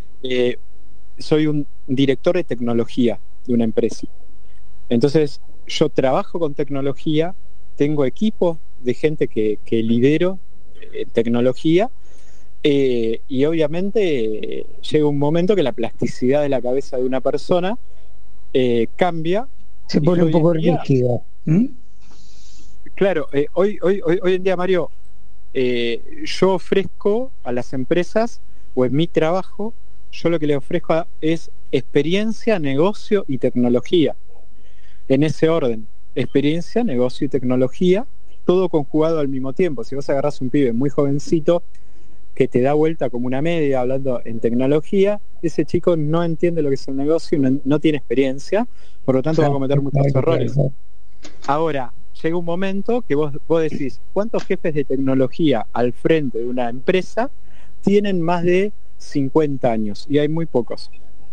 un director de tecnología de una empresa. Entonces, yo trabajo con tecnología, tengo equipos de gente que lidero tecnología, y obviamente llega un momento que la plasticidad de la cabeza de una persona cambia. Se pone un poco rígida. Claro, hoy en día, Mario, yo ofrezco a las empresas, o en mi trabajo, yo lo que le ofrezco es experiencia, negocio y tecnología. En ese orden, experiencia, negocio y tecnología, todo conjugado al mismo tiempo. Si vos agarrás un pibe muy jovencito que te da vuelta como una media hablando en tecnología, ese chico no entiende lo que es el negocio, no tiene experiencia, por lo tanto va a cometer muchos errores. Ahora, llega un momento que vos decís, ¿cuántos jefes de tecnología al frente de una empresa tienen más de 50 años? Y hay muy pocos.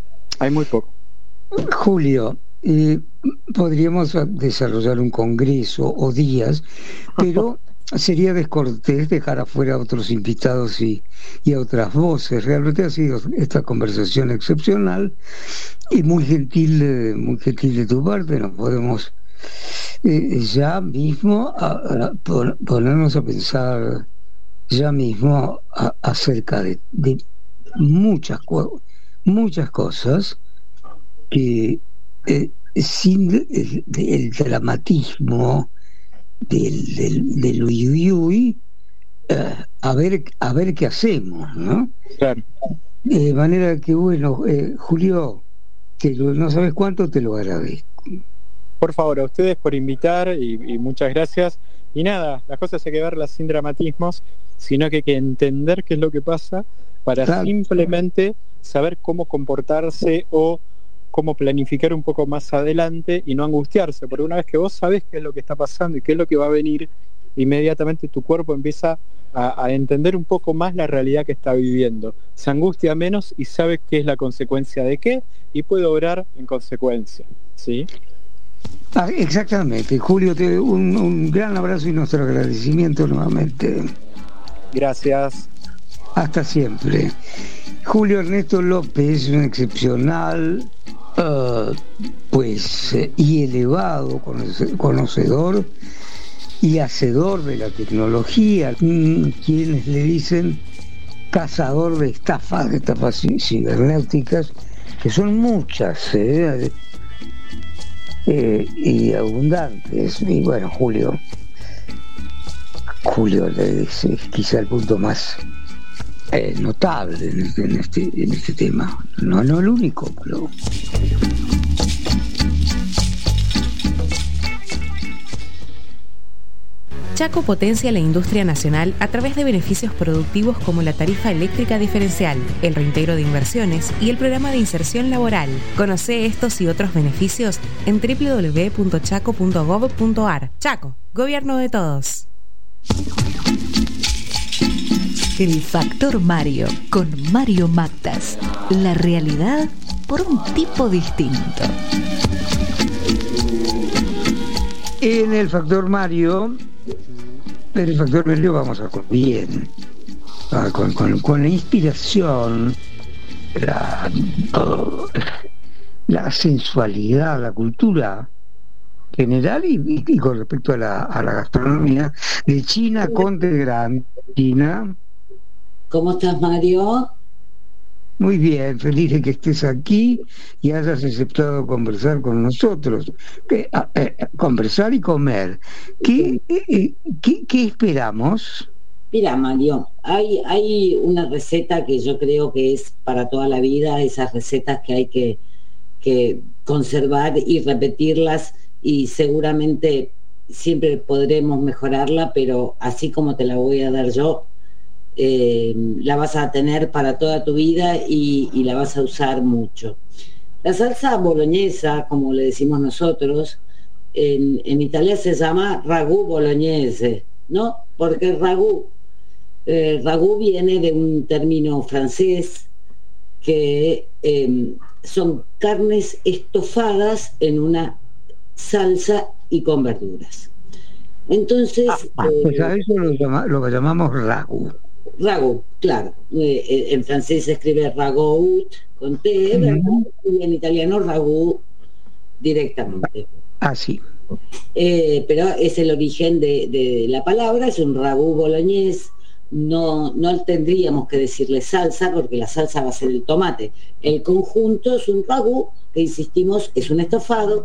Julio, podríamos desarrollar un congreso o días, pero sería descortés dejar afuera a otros invitados y a otras voces. Realmente ha sido esta conversación excepcional y muy gentil de tu parte. Nos podemos ya mismo ponernos a pensar ya mismo acerca de muchas cosas que sin el dramatismo del uyuyuy, a ver qué hacemos, ¿no? Claro. De manera que, bueno, Julio, no sabes cuánto te lo agradezco. Por favor, a ustedes por invitar y muchas gracias. Y nada, las cosas hay que verlas sin dramatismos, sino que hay que entender qué es lo que pasa para simplemente saber cómo comportarse o cómo planificar un poco más adelante y no angustiarse, porque una vez que vos sabés qué es lo que está pasando y qué es lo que va a venir, inmediatamente tu cuerpo empieza a entender un poco más la realidad que está viviendo, se angustia menos y sabe qué es la consecuencia de qué y puede obrar en consecuencia, ¿sí? Exactamente, Julio, un gran abrazo y nuestro agradecimiento nuevamente. Gracias. Hasta siempre. Julio Ernesto López, un excepcional y elevado conocedor y hacedor de la tecnología, quienes le dicen cazador de estafas cibernéticas, que son muchas y abundantes. Y bueno, Julio es quizá el punto más notable en este tema, no el único, pero... Chaco potencia la industria nacional a través de beneficios productivos como la tarifa eléctrica diferencial, el reintegro de inversiones y el programa de inserción laboral. Conoce estos y otros beneficios en www.chaco.gov.ar. Chaco, gobierno de todos. El Factor Mario, con Mario Mactas. La realidad por un tipo distinto. En el Factor Mario vamos a con bien, con la inspiración, la sensualidad, la cultura general y con respecto a la gastronomía de China Conte Gran. China, ¿cómo estás, Mario? Muy bien, feliz de que estés aquí y hayas aceptado conversar con nosotros. Conversar y comer. ¿Qué esperamos? Mira, Mario, hay una receta que yo creo que es para toda la vida, esas recetas que hay que conservar y repetirlas, y seguramente siempre podremos mejorarla, pero así como te la voy a dar yo, la vas a tener para toda tu vida y la vas a usar mucho. La salsa boloñesa, como le decimos nosotros, en Italia se llama ragù bolognese, ¿no? Porque ragù viene de un término francés que son carnes estofadas en una salsa y con verduras. Entonces pues a eso lo llamamos ragù. Ragù, claro. En francés se escribe ragout con T, ¿verdad? Y en italiano ragù directamente. Sí. Pero es el origen de la palabra, es un ragù boloñés. No tendríamos que decirle salsa, porque la salsa va a ser el tomate. El conjunto es un ragù, que insistimos, es un estofado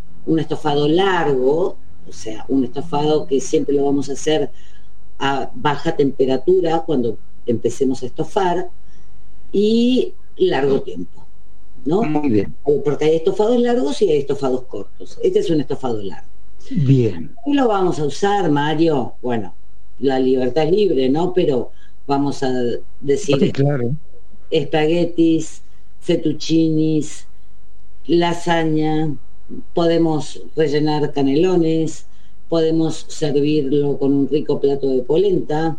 largo, o sea, un estofado que siempre lo vamos a hacer a baja temperatura cuando empecemos a estofar y largo tiempo, ¿no? Muy bien. Porque hay estofados largos y hay estofados cortos. Este es un estofado largo. Bien. ¿Y lo vamos a usar, Mario? Bueno, la libertad es libre, ¿no? Pero vamos a decir claro. Espaguetis, fettuccinis, lasaña, podemos rellenar canelones, podemos servirlo con un rico plato de polenta.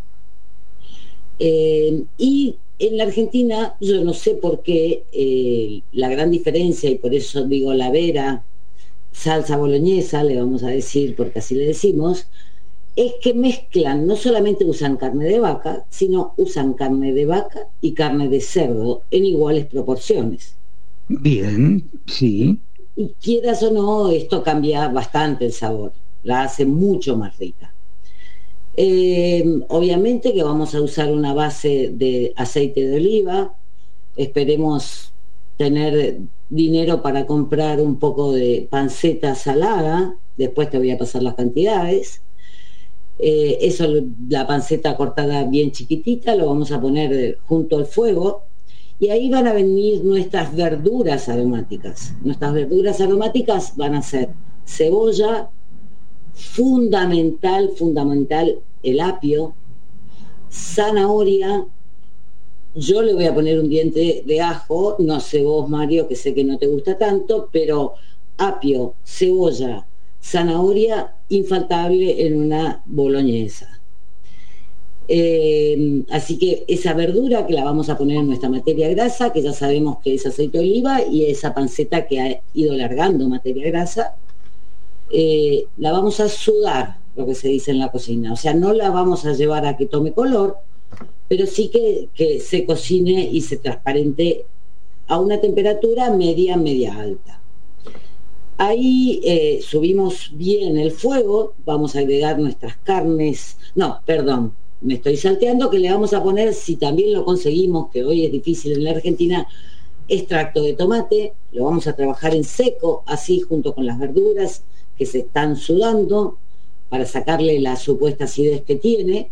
Y en la Argentina, yo no sé por qué la gran diferencia, y por eso digo la vera, salsa boloñesa, le vamos a decir, porque así le decimos, es que mezclan, no solamente usan carne de vaca, sino usan carne de vaca y carne de cerdo en iguales proporciones. Bien, sí. Y quieras o no, esto cambia bastante el sabor, la hace mucho más rica. Obviamente que vamos a usar una base de aceite de oliva. Esperemos tener dinero para comprar un poco de panceta salada, después te voy a pasar las cantidades. Eso, la panceta cortada bien chiquitita, lo vamos a poner junto al fuego Y ahí van a venir nuestras verduras aromáticas. Nuestras verduras aromáticas van a ser cebolla, fundamental, el apio, zanahoria. Yo le voy a poner un diente de ajo, no sé vos, Mario, que sé que no te gusta tanto, pero apio, cebolla, zanahoria, infaltable en una boloñesa. Así que esa verdura que la vamos a poner en nuestra materia grasa, que ya sabemos que es aceite de oliva, y esa panceta que ha ido largando materia grasa, la vamos a sudar, lo que se dice en la cocina. O sea, no la vamos a llevar a que tome color, pero sí que se cocine y se transparente a una temperatura media alta. Ahí subimos bien el fuego, vamos a agregar nuestras carnes, me estoy salteando, que le vamos a poner, si también lo conseguimos, que hoy es difícil en la Argentina, extracto de tomate. Lo vamos a trabajar en seco, así junto con las verduras que se están sudando, para sacarle la supuesta acidez que tiene.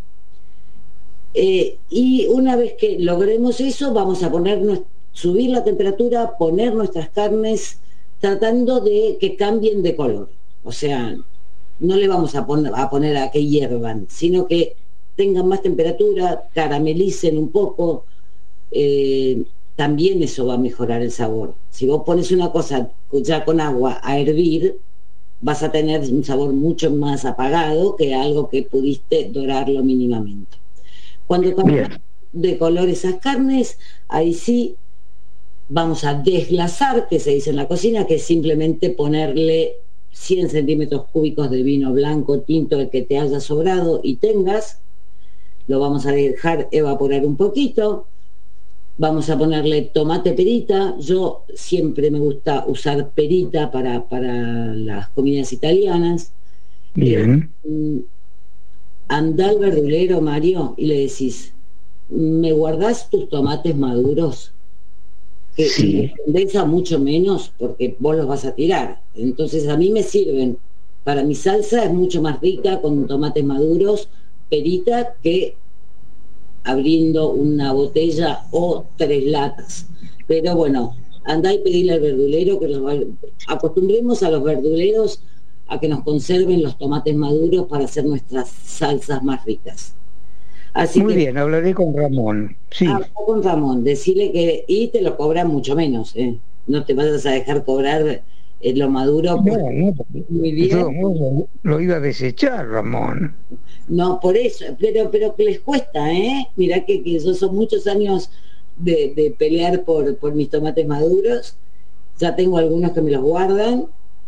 Y una vez que logremos eso, vamos a subir la temperatura, poner nuestras carnes, tratando de que cambien de color. O sea, no le vamos a poner a que hiervan, sino que tengan más temperatura, caramelicen un poco. También eso va a mejorar el sabor. Si vos pones una cosa ya con agua a hervir, vas a tener un sabor mucho más apagado que algo que pudiste dorarlo mínimamente. Cuando cambian de color esas carnes, ahí sí vamos a desglasar, que se dice en la cocina, que es simplemente ponerle 100 centímetros cúbicos de vino blanco tinto, el que te haya sobrado y tengas. Lo vamos a dejar evaporar un poquito. Vamos a ponerle tomate perita. Yo siempre me gusta usar perita para las comidas italianas. Bien. Anda al verdulero, Mario, y le decís, ¿me guardás tus tomates maduros? Que sí. Condensa mucho menos, porque vos los vas a tirar. Entonces a mí me sirven. Para mi salsa es mucho más rica con tomates maduros, perita, que abriendo una botella o 3 latas. Pero bueno, andá y pedile al verdulero acostumbremos a los verduleros a que nos conserven los tomates maduros para hacer nuestras salsas más ricas. Así Muy bien, hablaré con Ramón. Sí. Habla con Ramón, decirle que, y te lo cobran mucho menos, no te vayas a dejar cobrar lo maduro. Muy bien. Lo iba a desechar, Ramón. No, por eso, pero que les cuesta, Mirá que yo son muchos años de pelear por mis tomates maduros. Ya tengo algunos que me los guardan.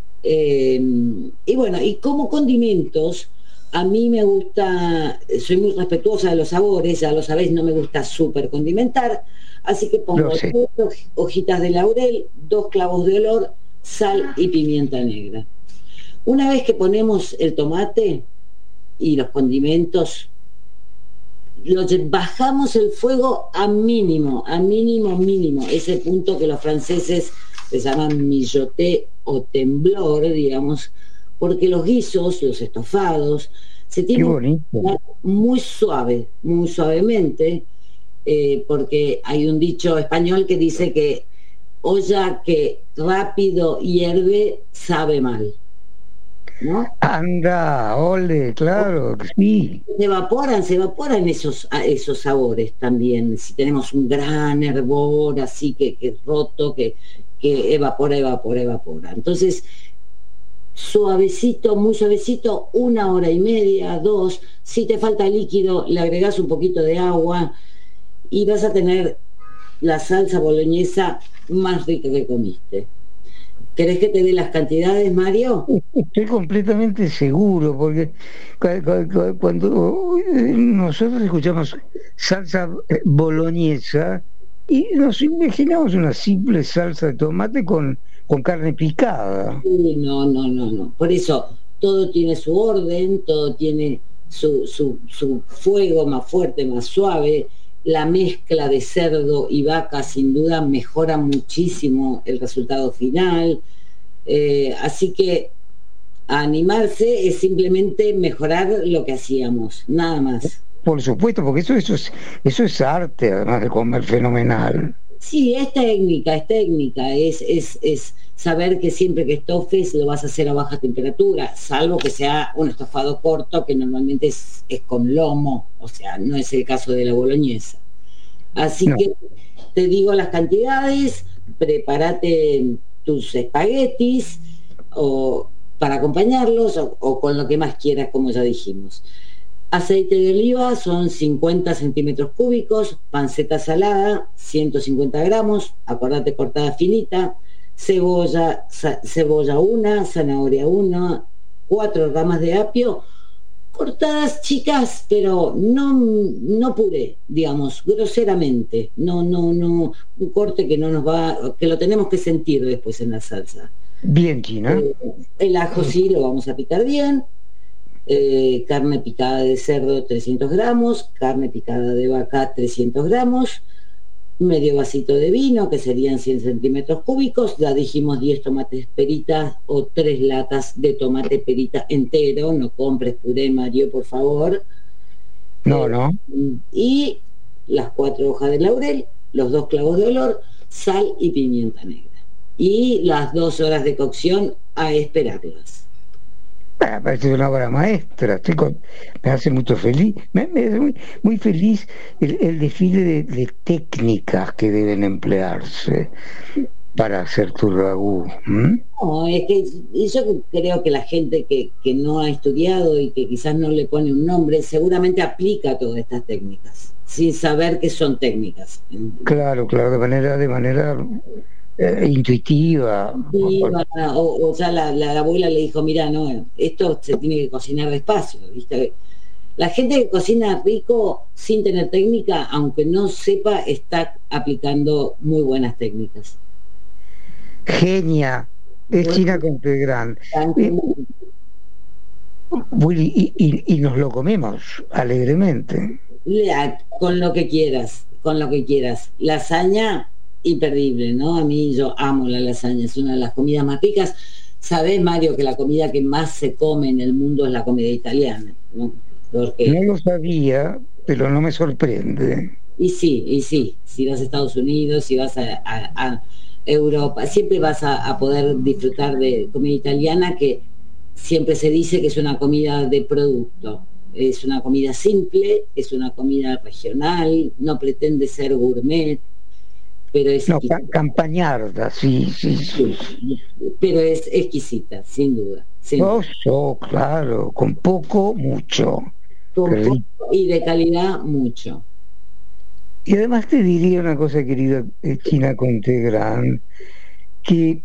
Y bueno, y como condimentos, a mí me gusta, soy muy respetuosa de los sabores, ya lo sabéis, no me gusta súper condimentar, así que pongo 2 hojitas de laurel, 2 clavos de olor, sal y pimienta negra. Una vez que ponemos el tomate y los condimentos, bajamos el fuego a mínimo, ese punto que los franceses le llaman mijoté o temblor, digamos, porque los guisos, los estofados, se tienen que cocinar muy suavemente, porque hay un dicho español que dice que olla que rápido hierve sabe mal, ¿no? Anda, ole, claro, sí. Se evaporan esos sabores también. Si tenemos un gran hervor así que roto, que evapora. Entonces, suavecito, muy suavecito, 1 hora y media, 2. Si te falta líquido, le agregás un poquito de agua y vas a tener la salsa boloñesa más rica que comiste. ¿Querés que te dé las cantidades, Mario? Estoy completamente seguro, porque cuando nosotros escuchamos salsa boloñesa y nos imaginamos una simple salsa de tomate con carne picada. No. Por eso todo tiene su orden, todo tiene su fuego más fuerte, más suave. La mezcla de cerdo y vaca sin duda mejora muchísimo el resultado final. Así que a animarse es simplemente mejorar lo que hacíamos, nada más. Por supuesto, porque eso es arte, además de comer fenomenal. Sí, es técnica, es saber que siempre que estofes lo vas a hacer a baja temperatura, salvo que sea un estofado corto, que normalmente es con lomo, o sea, no es el caso de la boloñesa. Así que te digo las cantidades, prepárate tus espaguetis o para acompañarlos o con lo que más quieras, como ya dijimos. Aceite de oliva son 50 centímetros cúbicos, panceta salada 150 gramos, acordate cortada finita, cebolla 1, zanahoria 1, 4 ramas de apio, cortadas chicas, pero no puré, digamos, groseramente, no, un corte que no nos va, que lo tenemos que sentir después en la salsa. Bien, China. El ajo sí lo vamos a picar bien. Carne picada de cerdo 300 gramos, carne picada de vaca 300 gramos, medio vasito de vino, que serían 100 centímetros cúbicos, ya dijimos 10 tomates peritas o 3 latas de tomate perita entero, no compres puré, Mario, por favor. No. Y las 4 hojas de laurel, los 2 clavos de olor, sal y pimienta negra. Y las 2 horas de cocción a esperarlas. Parece una obra maestra, me hace mucho feliz, me hace muy feliz el desfile de técnicas que deben emplearse para hacer tu ragú. No, es que yo creo que la gente que no ha estudiado y que quizás no le pone un nombre, seguramente aplica todas estas técnicas, sin saber que son técnicas. Claro, de manera intuitiva. Sí, o sea, la abuela le dijo, mira, no, esto se tiene que cocinar despacio, ¿viste? La gente que cocina rico sin tener técnica, aunque no sepa, está aplicando muy buenas técnicas. Genia, es China Contegrán. Y nos lo comemos alegremente. Con lo que quieras. Lasaña, imperdible, ¿no? A mí yo amo la lasaña, es una de las comidas más ricas. Sabés, Mario, que la comida que más se come en el mundo es la comida italiana, ¿no? Porque... No lo sabía, pero no me sorprende. Y sí, si vas a Estados Unidos, si vas a Europa, siempre vas a poder disfrutar de comida italiana, que siempre se dice que es una comida de producto. Es una comida simple, es una comida regional, no pretende ser gourmet, pero es campañarda, sí. Pero es exquisita, sin duda. Claro, con poco, mucho. Con poco y de calidad, mucho. Y además te diría una cosa, querida China Contegrán, que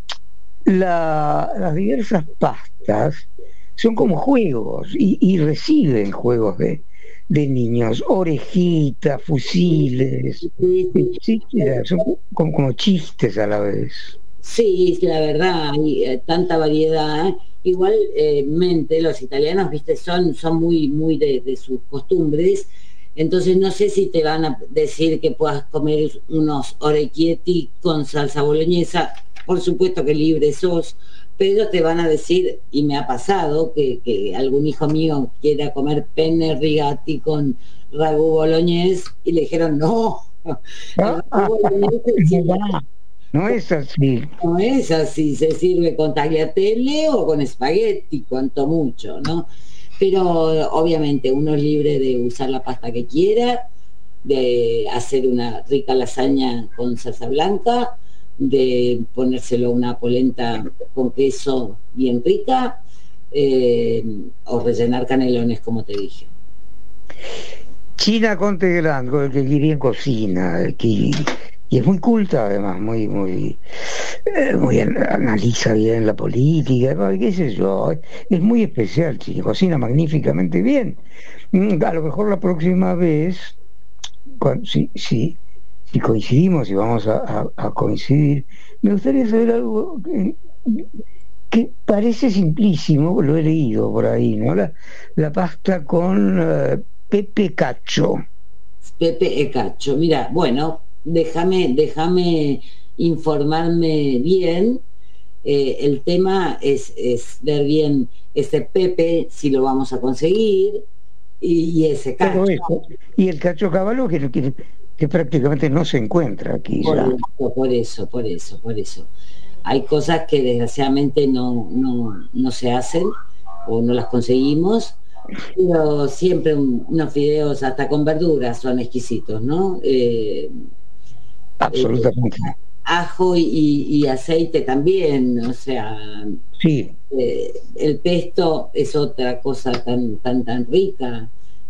las diversas pastas son como juegos y reciben juegos de niños, orejitas, fusiles, son como chistes a la vez. Sí, la verdad, hay tanta variedad. Igualmente los italianos, viste, son muy de sus costumbres, entonces no sé si te van a decir que puedas comer unos orecchietti con salsa boloñesa, por supuesto que libre sos, pero te van a decir, y me ha pasado, que algún hijo mío quiera comer penne rigati con ragù boloñés, y le dijeron, no, no es así. No es así, se sirve con tagliatelle o con espagueti, cuanto mucho, ¿no? Pero obviamente uno es libre de usar la pasta que quiera, de hacer una rica lasaña con salsa blanca, de ponérselo una polenta con queso bien rica, o rellenar canelones, como te dije. China Contegrán, con el que bien cocina, y es muy culta además, muy analiza bien la política, qué sé yo, es muy especial, China, cocina magníficamente bien. A lo mejor la próxima vez, si coincidimos y vamos a coincidir, me gustaría saber algo que parece simplísimo, lo he leído por ahí, ¿no? La pasta con pepe cacho. Pepe e cacho, mira, bueno, déjame informarme bien. El tema es ver bien ese pepe, si lo vamos a conseguir, y ese cacho. Y el cacho caballo, que que prácticamente no se encuentra aquí ya. Por eso. Hay cosas que desgraciadamente no se hacen o no las conseguimos, pero siempre unos fideos hasta con verduras son exquisitos, ¿no? Absolutamente. Ajo y aceite también, o sea, sí. El pesto es otra cosa tan rica.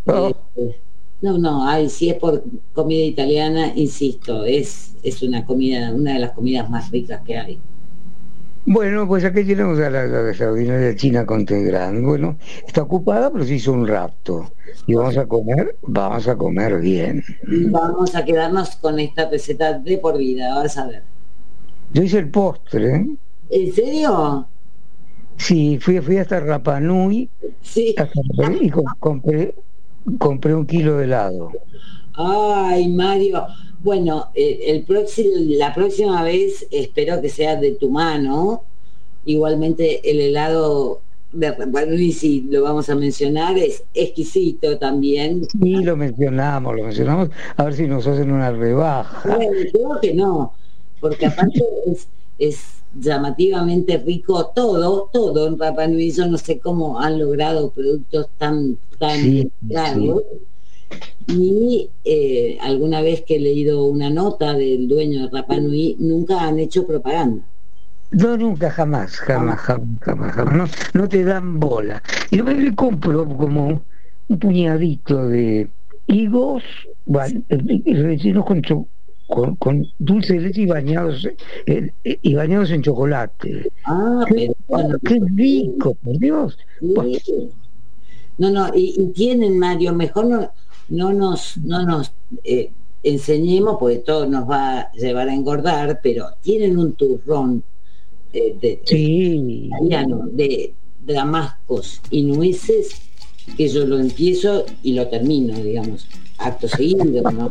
Si es por comida italiana, insisto, es una de las comidas más ricas que hay. Bueno, pues aquí tenemos a la extraordinaria China Contegrán. Bueno, está ocupada, pero se hizo un rapto. Y vamos a comer bien. Y vamos a quedarnos con esta receta de por vida, vas a ver. Yo hice el postre. ¿En serio? Sí, fui hasta Rapa Nui. Sí. Y compré 1 kilo de helado. Ay, Mario. Bueno, la próxima vez espero que sea de tu mano. Igualmente el helado de Rapa Nui, si lo vamos a mencionar, es exquisito también. Sí, lo mencionamos. A ver si nos hacen una rebaja. Bueno, creo que no, porque aparte es llamativamente rico todo en Rapa Nui. Yo no sé cómo han logrado productos tan caros. Y alguna vez que he leído una nota del dueño de Rapa Nui, nunca han hecho propaganda. No, nunca, jamás. No te dan bola. Y yo le compro como un puñadito de higos rellenos con dulce de leche y bañados en chocolate. ¡Qué rico, por Dios! Sí. Y tienen, Mario, mejor no nos enseñemos, porque todo nos va a llevar a engordar, pero tienen un turrón italiano de damascos y nueces, que yo lo empiezo y lo termino, digamos, acto seguido, ¿no?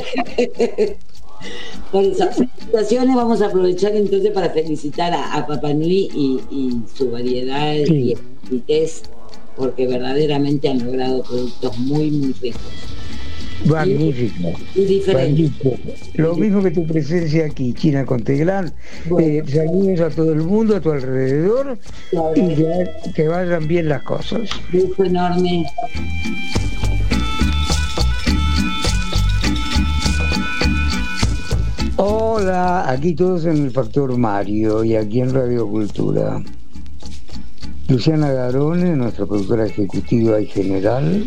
Por eso, felicitaciones. Vamos a aprovechar entonces para felicitar a Rapa Nui y su variedad y exquisitez, porque verdaderamente han logrado productos muy, muy ricos. Magnífico. Y diferentes. Lo mismo que tu presencia aquí, China Contegrán. Saludos a todo el mundo, a tu alrededor, y que vayan bien las cosas. Beso enorme. Hola, aquí todos en el Factor Mario y aquí en Radio Cultura. Luciana Garone, nuestra productora ejecutiva y general,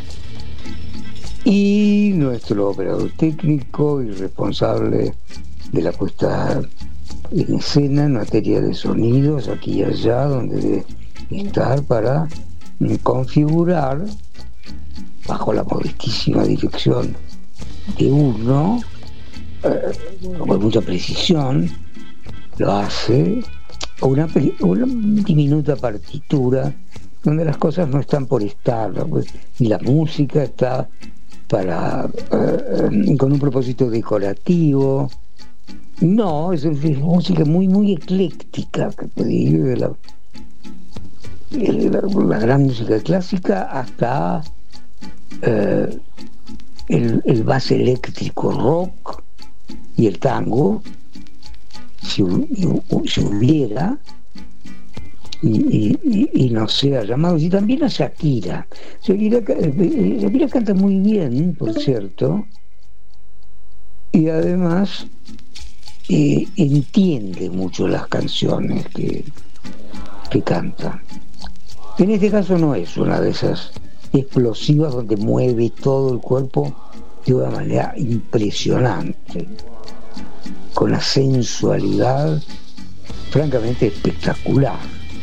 y nuestro operador técnico y responsable de la puesta en escena en materia de sonidos, aquí y allá, donde debe estar para configurar, bajo la modestísima dirección de uno, con mucha precisión, lo hace una diminuta partitura donde las cosas no están por estar, pues, y la música está con un propósito decorativo. No, es música muy, muy ecléctica, que puede ir de la gran música clásica hasta el bass eléctrico rock y el tango, si hubiera, y no sea llamado, y también a Shakira. Shakira canta muy bien, por cierto, y además entiende mucho las canciones que canta. En este caso no es una de esas explosivas donde mueve todo el cuerpo de una manera impresionante, con una sensualidad francamente espectacular.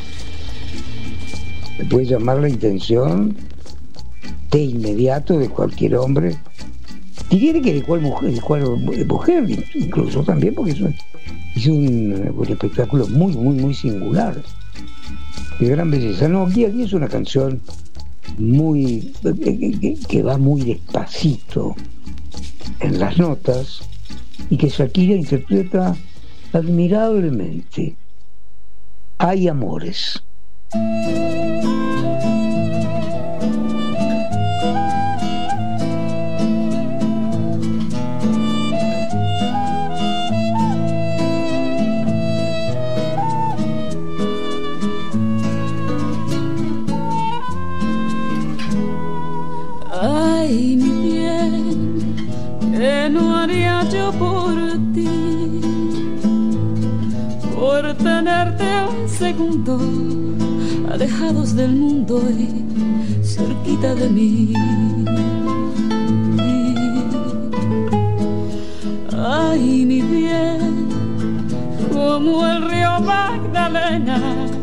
Se puede llamar la intención de inmediato de cualquier hombre, diría que de cual mujer incluso también, porque es un espectáculo muy, muy, muy singular, de gran belleza. No, aquí es una canción muy que va muy despacito en las notas y que Shakira interpreta admirablemente. Hay amores. Ay, mi bien, ¿qué no haría yo por ti? Por tenerte un segundo alejados del mundo y cerquita de mí. Ay, mi bien, como el río Magdalena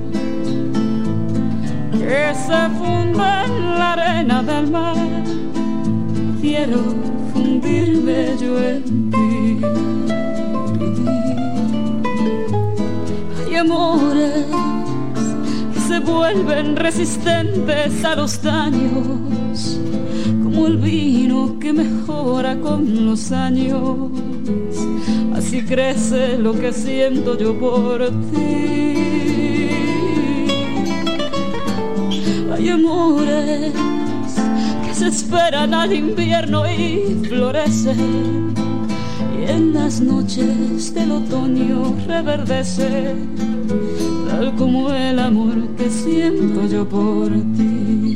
que se funde en la arena del mar, quiero fundirme yo en ti. Hay amores que se vuelven resistentes a los daños, como el vino que mejora con los años. Así crece lo que siento yo por ti. Hay amores que se esperan al invierno y florecen, y en las noches del otoño reverdece, tal como el amor que siento yo por ti.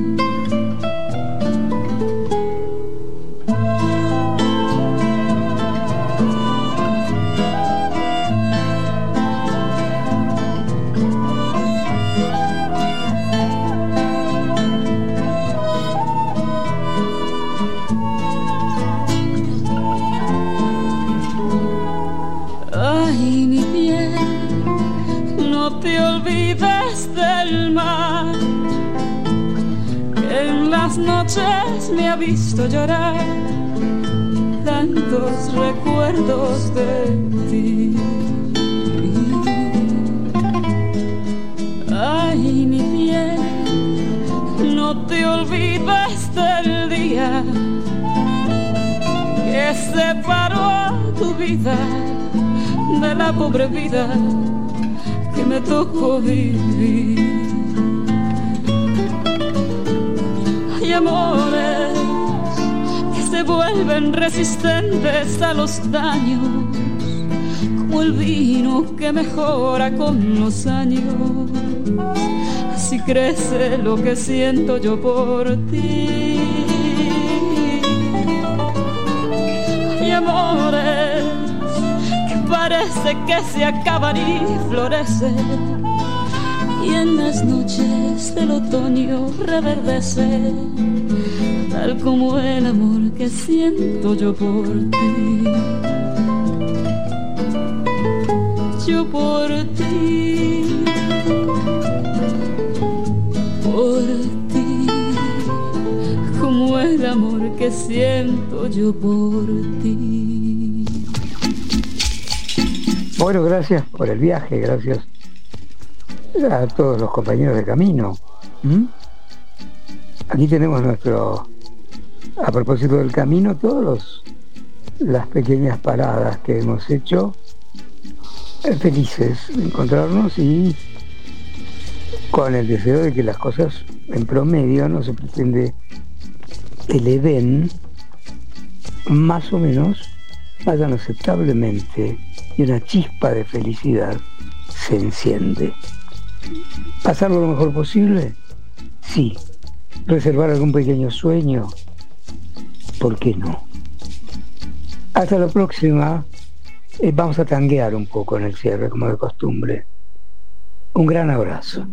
Noches me ha visto llorar tantos recuerdos de ti. Ay, mi bien, no te olvides del día que separó a tu vida de la pobre vida que me tocó vivir. Hay amores que se vuelven resistentes a los daños, como el vino que mejora con los años. Así crece lo que siento yo por ti. Hay amores que parece que se acaban y florecen, y en las noches del otoño reverdece, tal como el amor que siento yo por ti. Yo por ti, por ti, como el amor que siento yo por ti. Bueno, gracias por el viaje, gracias a todos los compañeros de camino. Aquí tenemos nuestro, a propósito del camino, todas las pequeñas paradas que hemos hecho, felices de encontrarnos y con el deseo de que las cosas en promedio no se pretende eleven, más o menos vayan aceptablemente y una chispa de felicidad se enciende. ¿Pasarlo lo mejor posible? Sí. ¿Reservar algún pequeño sueño? ¿Por qué no? Hasta la próxima. Vamos a tanguear un poco en el cierre, como de costumbre. Un gran abrazo.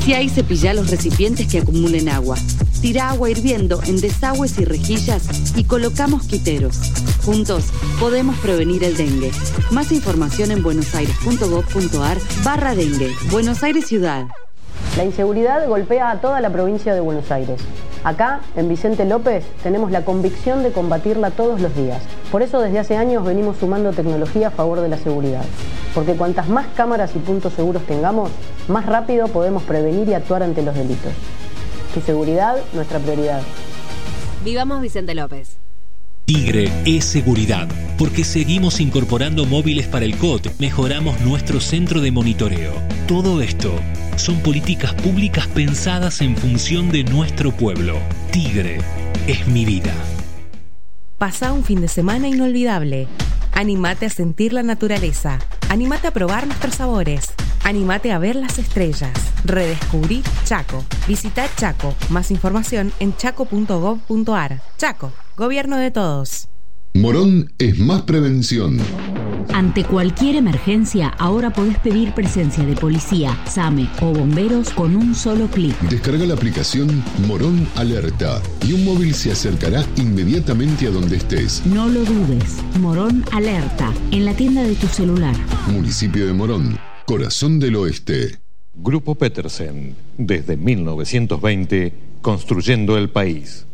Limpiá y cepillá los recipientes que acumulen agua. Tira agua hirviendo en desagües y rejillas y coloca mosquiteros. Juntos podemos prevenir el dengue. Más información en buenosaires.gov.ar/dengue. Buenos Aires Ciudad. La inseguridad golpea a toda la provincia de Buenos Aires. Acá, en Vicente López, tenemos la convicción de combatirla todos los días. Por eso desde hace años venimos sumando tecnología a favor de la seguridad. Porque cuantas más cámaras y puntos seguros tengamos, más rápido podemos prevenir y actuar ante los delitos. Tu seguridad, nuestra prioridad. Vivamos Vicente López. Tigre es seguridad, porque seguimos incorporando móviles para el COT, mejoramos nuestro centro de monitoreo. Todo esto son políticas públicas pensadas en función de nuestro pueblo. Tigre es mi vida. Pasá un fin de semana inolvidable. Animate a sentir la naturaleza. Animate a probar nuestros sabores. Animate a ver las estrellas. Redescubrí Chaco. Visita Chaco. Más información en chaco.gov.ar. Chaco, gobierno de todos. Morón es más prevención. Ante cualquier emergencia, ahora podés pedir presencia de policía, SAME o bomberos con un solo clic. Descarga la aplicación Morón Alerta y un móvil se acercará inmediatamente a donde estés. No lo dudes. Morón Alerta, en la tienda de tu celular. Municipio de Morón, corazón del oeste. Grupo Petersen, desde 1920, construyendo el país.